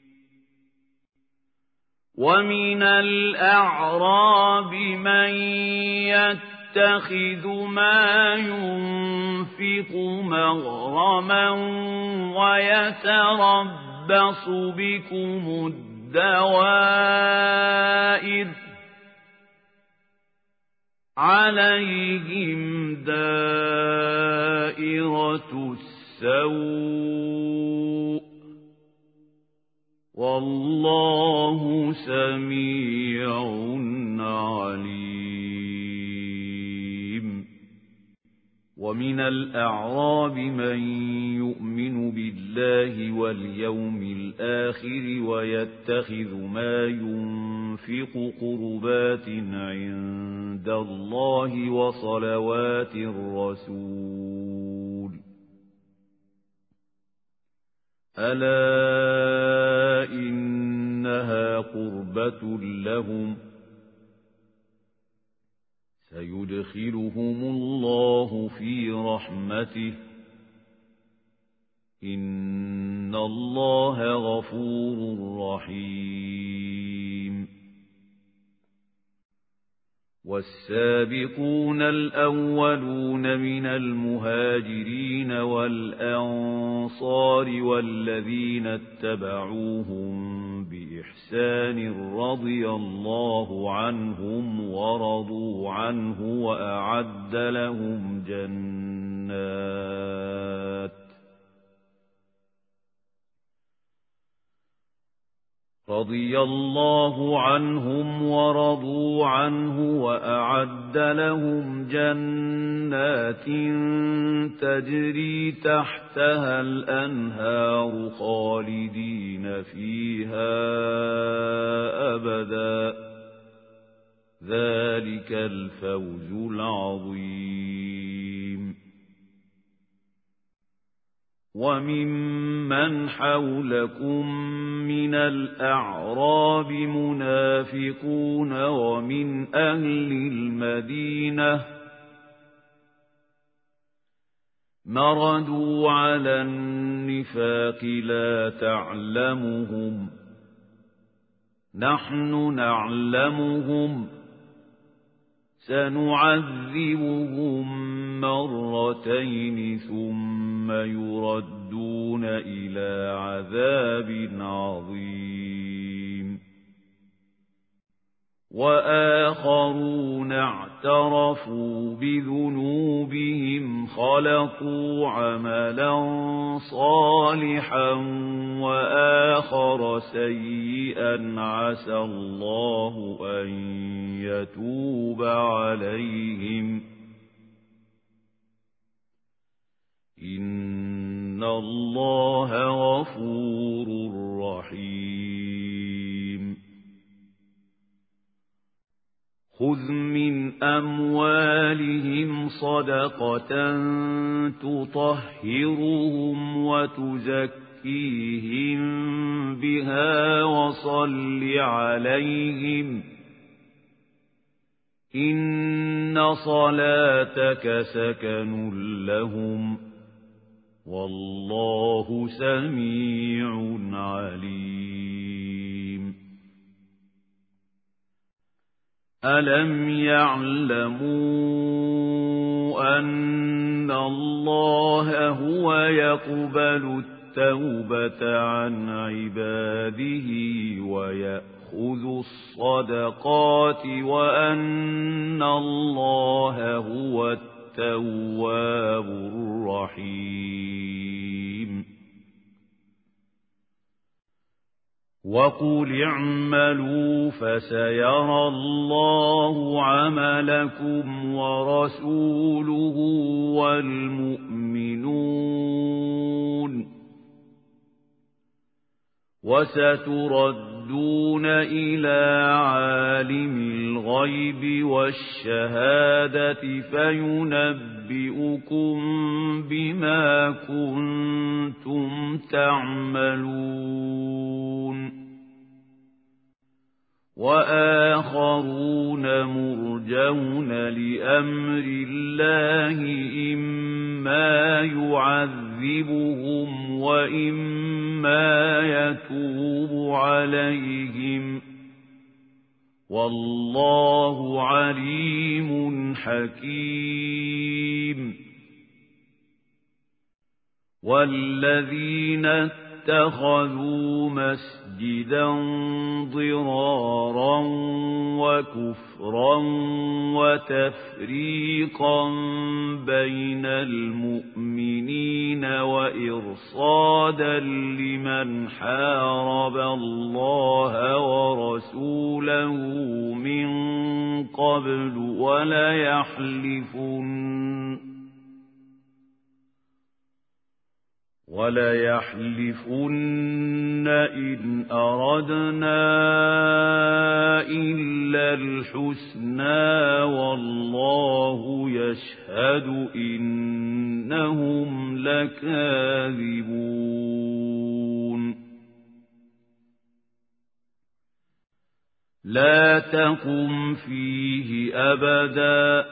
ومن الأعراب من يتخذ ما ينفق مغرما ويتربص بكم الدوائر عليهم دائرة السوء والله سميع عليم ومن الأعراب من يؤمن بالله واليوم الآخر ويتخذ ما ينفق قربات عند الله وصلوات الرسول ألا إنها قربة لهم سيدخلهم الله في رحمته إن الله غفور رحيم والسابقون الأولون من المهاجرين والأنصار والذين اتبعوهم بإحسان رضي الله عنهم ورضوا عنه وأعد لهم جنات رضي الله عنهم ورضوا عنه وأعد لهم جنات تجري تحتها الأنهار خالدين فيها أبدا ذلك الفوز العظيم وممن حولكم من الأعراب منافقون ومن أهل المدينة مردوا على النفاق لا تعلمهم نحن نعلمهم سنعذبهم مرتين ثم يردون إلى عذاب عظيم وآخرون اعترفوا بذنوبهم خلقوا عملا صالحا وآخر سيئا عسى الله أن يتوب عليهم إن الله غفور رحيم خذ من أموالهم صدقة تطهرهم وتزكيهم بها وصل عليهم إن صلاتك سكن لهم والله سميع عليم أَلَمْ يَعْلَمُوا أَنَّ اللَّهَ هُوَ يَقْبَلُ التَّوْبَةَ عَنْ عِبَادِهِ وَيَأْخُذُ الصَّدَقَاتِ وَأَنَّ اللَّهَ هُوَ التَّوَّابُ الرَّحِيمُ وَقُلِ اعْمَلُوا فَسَيَرَى اللَّهُ عَمَلَكُمْ وَرَسُولُهُ وَالْمُؤْمِنُونَ وَسَتُرَدُّونَ إِلَى عَالِمِ الْغَيْبِ وَالشَّهَادَةِ فَيُنَبِّئُكُم بِمَا كُنتُمْ تَعْمَلُونَ وَآخَرُونَ مُرْجَوْنَ لِأَمْرِ اللَّهِ إِمَّا يُعَذِّبُهُمْ وَإِمَّا يَتُوبُ عَلَيْهِمْ وَاللَّهُ عَلِيمٌ حَكِيمٌ وَالَّذِينَ اتَّخَذُوا مَسْجِدًا ضِرَارًا وَكُفْرًا وَتَفْرِيقًا بَيْنَ الْمُؤْمِنِينَ وَإِرْصَادًا لِمَنْ حَارَبَ اللَّهَ وَرَسُولَهُ مِنْ قَبْلُ وَلَيَحْلِفُنَّ وَلَيَحْلِفُنَّ إِنْ أَرَدْنَا إِلَّا الْحُسْنَى وَاللَّهُ يَشْهَدُ إِنَّهُمْ لَكَاذِبُونَ لَا تَقُمْ فِيهِ أَبَدًا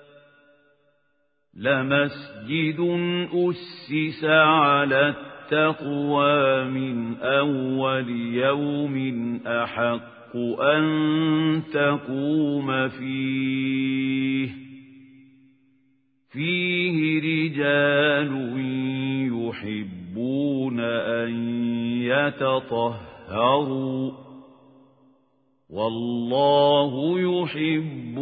لَمَسْجِدٌ أُسِّسَ عَلَى التَّقْوَى مِنْ أَوَّلِ يَوْمٍ أَحَقُّ أَن تَقُومَ فِيهِ فِيهِ رِجَالٌ يُحِبُّونَ أَن يَتَطَهَّرُوا وَاللَّهُ يُحِبُّ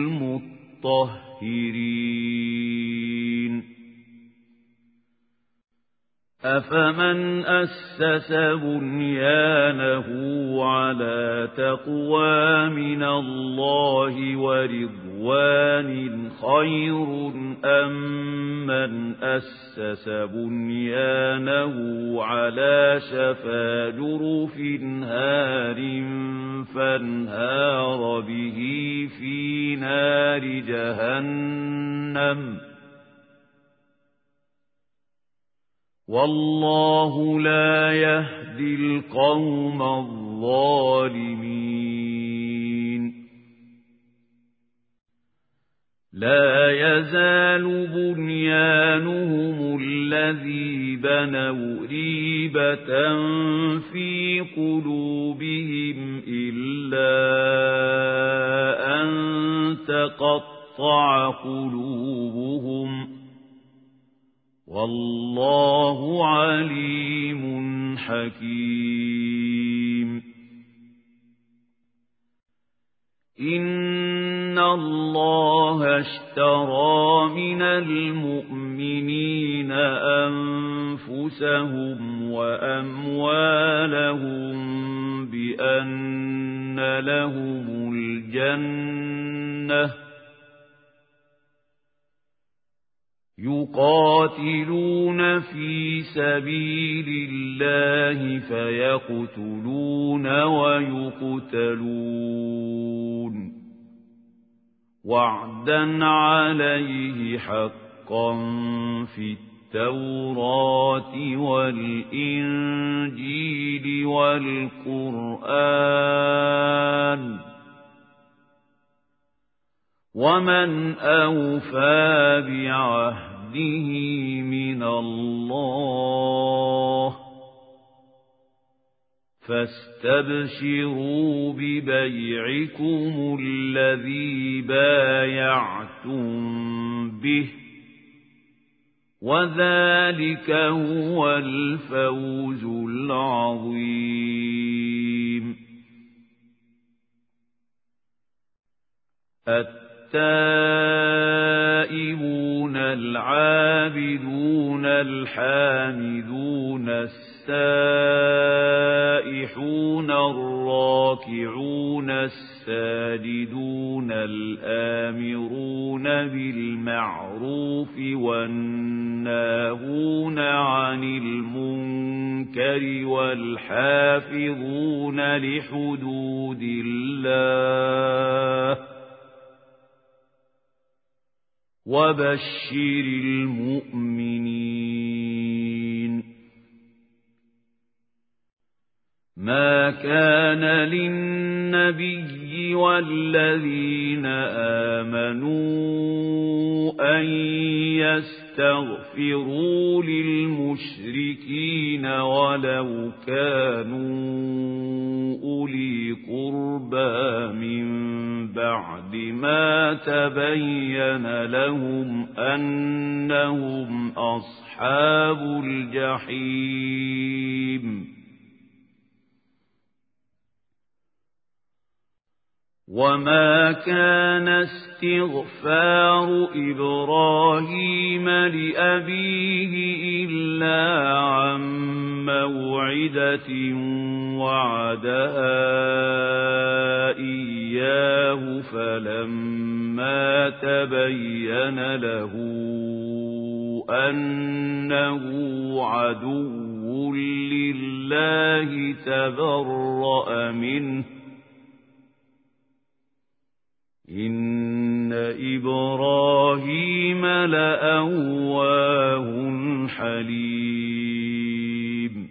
الْمُطَّهِّرِينَ أَفَمَنْ أَسَّسَ بُنْيَانَهُ عَلَى تَقْوَى مِنَ اللَّهِ وَرِضْوَانٍ خَيْرٌ أَمْ مَنْ أَسَّسَ بُنْيَانَهُ عَلَى شَفَا جُرُفٍ هَارٍ فَانْهَارَ بِهِ فِي نَارِ جَهَنَّمَ وَاللَّهُ لَا يَهْدِي الْقَوْمَ الظَّالِمِينَ لَا يَزَالُ بُنْيَانُهُمُ الَّذِي بَنَوْا رِيبَةً فِي قُلُوبِهِمْ إِلَّا أَن تَقَطَّعَ قُلُوبُهُمْ وَاللَّهُ عَلِيمٌ حَكِيمٌ إِنَّ اللَّهَ اشْتَرَى مِنَ الْمُؤْمِنِينَ أَنفُسَهُمْ وَأَمْوَالَهُم بِأَنَّ لَهُمُ الْجَنَّةَ يُقَاتِلُونَ فِي سَبِيلِ اللَّهِ فَيَقْتُلُونَ وَيُقْتَلُونَ وَعْدًا عَلَيْهِ حَقًّا فِي التَّوْرَاةِ وَالْإِنْجِيلِ وَالْقُرْآنِ وَمَنْ أَوْفَى بِعَهْدِهِ مِنَ اللَّهِ فاستبشروا ببيعكم الذي بايعتم به وذلك هو الفوز العظيم. التائبون العابدون الحامدون السائحون الراكعون الساجدون الآمرون بالمعروف والناهون عن المنكر والحافظون لحدود الله وبشر المؤمنين. ما كان للنبي والذين آمنوا أن يستغفروا للمشركين ولو كانوا أولي قربى من بعد ما تبين لهم أنهم أصحاب الجحيم. وما كان استغفار إبراهيم لأبيه إلا عن موعدة وعدها إياه فلما تبين له أنه عدو لله تبرأ منه إن إبراهيم لأواه حليم.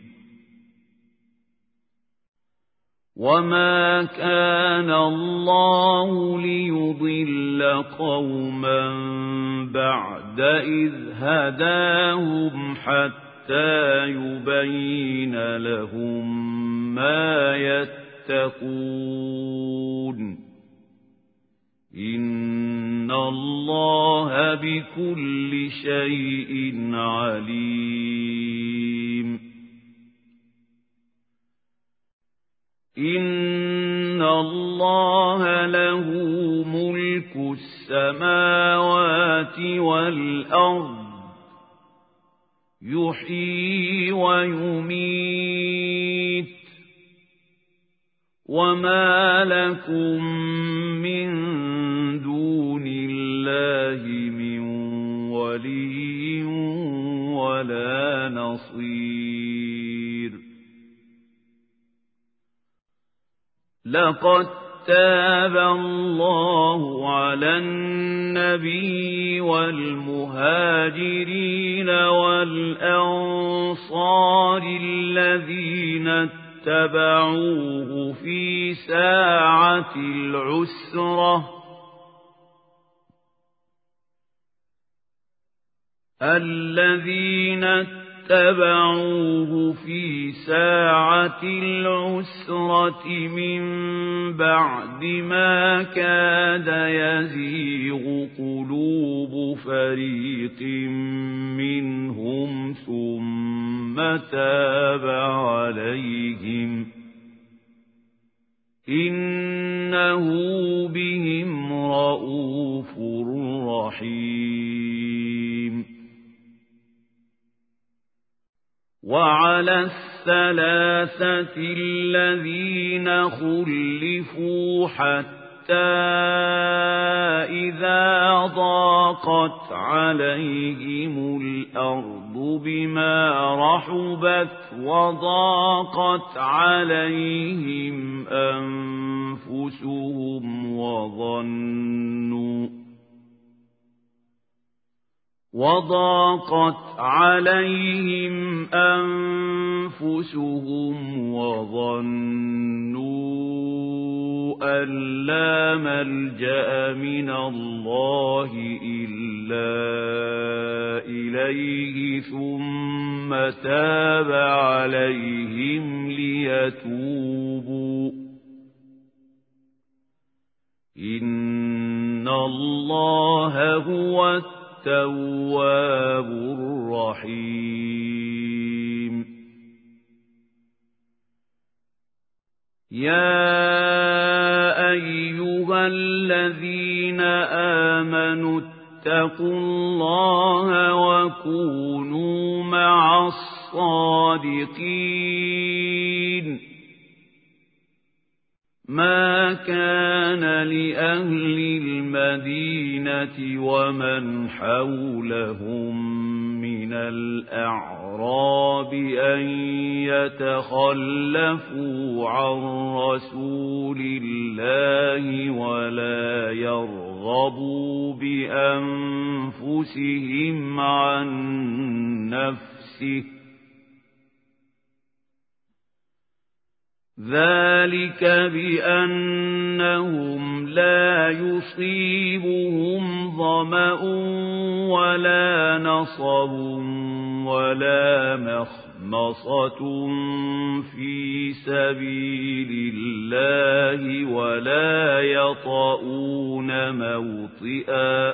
وما كان الله ليضل قوما بعد إذ هداهم حتى يبين لهم ما يتقون إن الله بكل شيء عليم. إن الله له ملك السماوات والأرض يحيي ويميت وما لكم من دون الله من ولي ولا نصير. لقد تاب الله على النبي والمهاجرين والأنصار الذين اتبعوه في ساعة العسرة الذين اتبعوه في ساعة العسرة من بعد ما كاد يزيغ قلوب فريق منهم ثم تاب عليهم إنه بهم رءوف رحيم. وعلى الثلاثة الذين خلفوا حتى إذا ضاقت عليهم الأرض بما رحبت وضاقت عليهم أنفسهم وظنوا وضاقت عليهم أنفسهم وظنوا أن لا ملجأ من الله إلا إليه ثم تاب عليهم ليتوبوا إن الله هو التواب الرحيم يا أيها الذين آمنوا اتقوا الله وكونوا مع الصادقين ما كان لأهل المدينة ومن حولهم من الأعراب أن يتخلفوا عن رسول الله ولا يرغبوا بأنفسهم عن نفسه ذلك بأنهم لا يصيبهم ظمأ ولا نصب ولا مخمصة في سبيل الله ولا يطؤون موطئا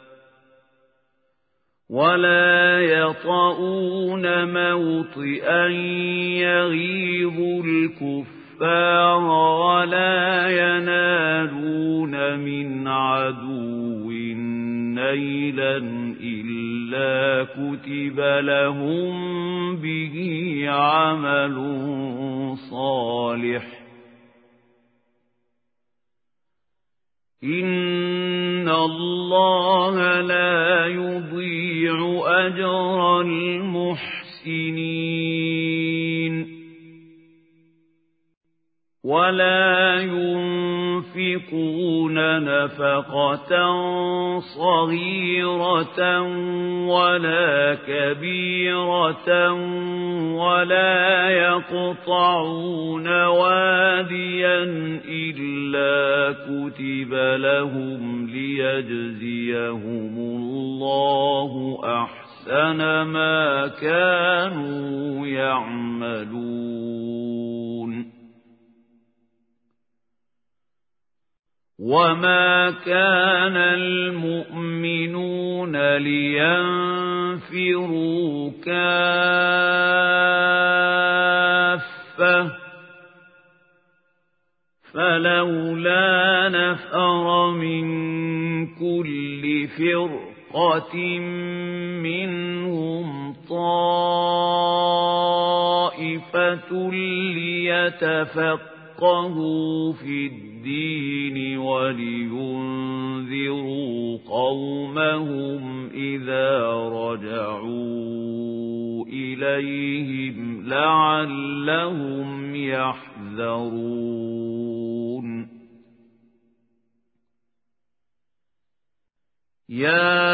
ولا يطؤون موطئا يغيظ الكفار ولا ينالون من عدو نيلا إلا كتب لهم به عمل صالح إن الله لا يضيع أجر المحسنين ولا ينفقون نفقة صغيرة ولا كبيرة ولا يقطعون واديا إلا كتب لهم ليجزيهم الله أحسن ما كانوا يعملون وما كان المؤمنون لينفروا كافة فلولا نفر من كل فرقة منهم طائفة ليتفقهوا في الدين ولينذروا قومهم إذا رجعوا إليهم لعلهم يحذرون يا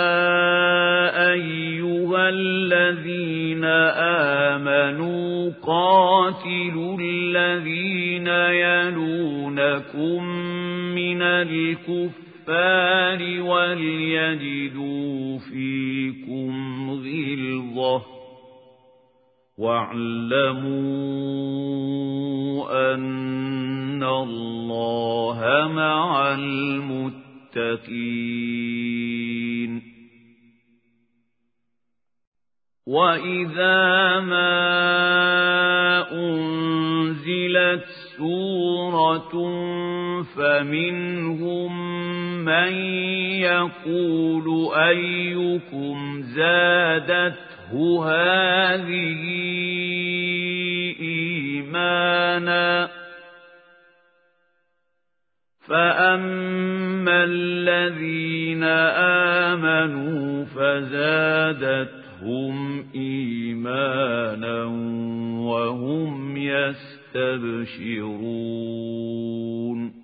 أيها الذين آمنوا قاتلوا الذين يلونكم من الكفار وليجدوا فيكم غلظة واعلموا أن الله مع المتقين وإذا ما أنزلت سورة فمنهم من يقول أيكم زادته هذه إيمانا فأما الذين آمنوا فزادتهم إيمانا وهم يستبشرون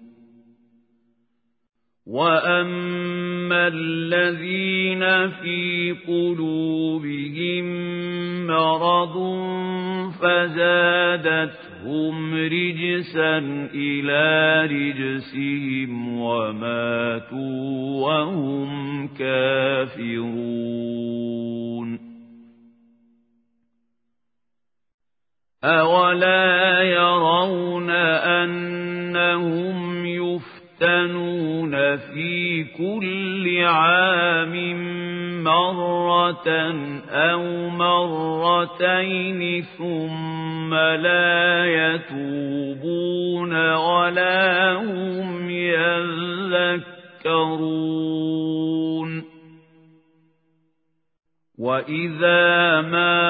وأما الذين في قلوبهم مرض فزادتهم فزادتهم رجسا إلى رجسهم وماتوا وهم كافرون أولا يرون أنهم يفتنون في كل عام مرة أو مرتين ثم لا يتوبون ولا هم يذكرون وإذا ما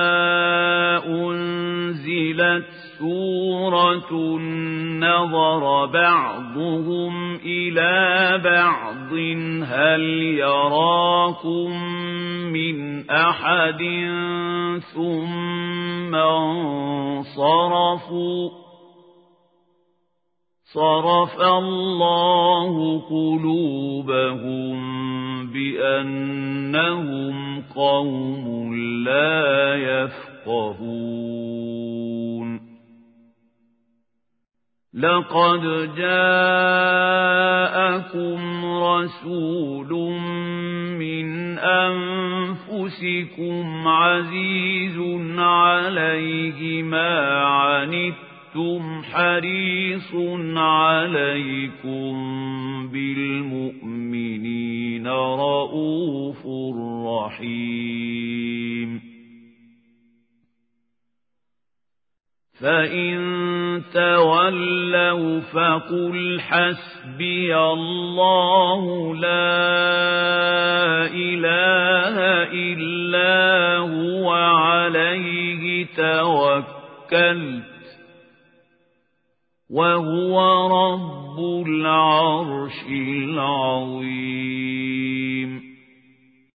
أنزلت سورة نظر بعضهم إلى بعض هل يراكم من أحد ثم انصرفوا صرف الله قلوبهم بأنهم قوم لا يفقهون لقد جاءكم رسول من أنفسكم عزيز عليه ما عنتم حريص عليكم بالمؤمنين رؤوف رحيم فإن تولوا فقل حسبي الله لا إله إلا هو عليه توكلت وهو رب العرش العظيم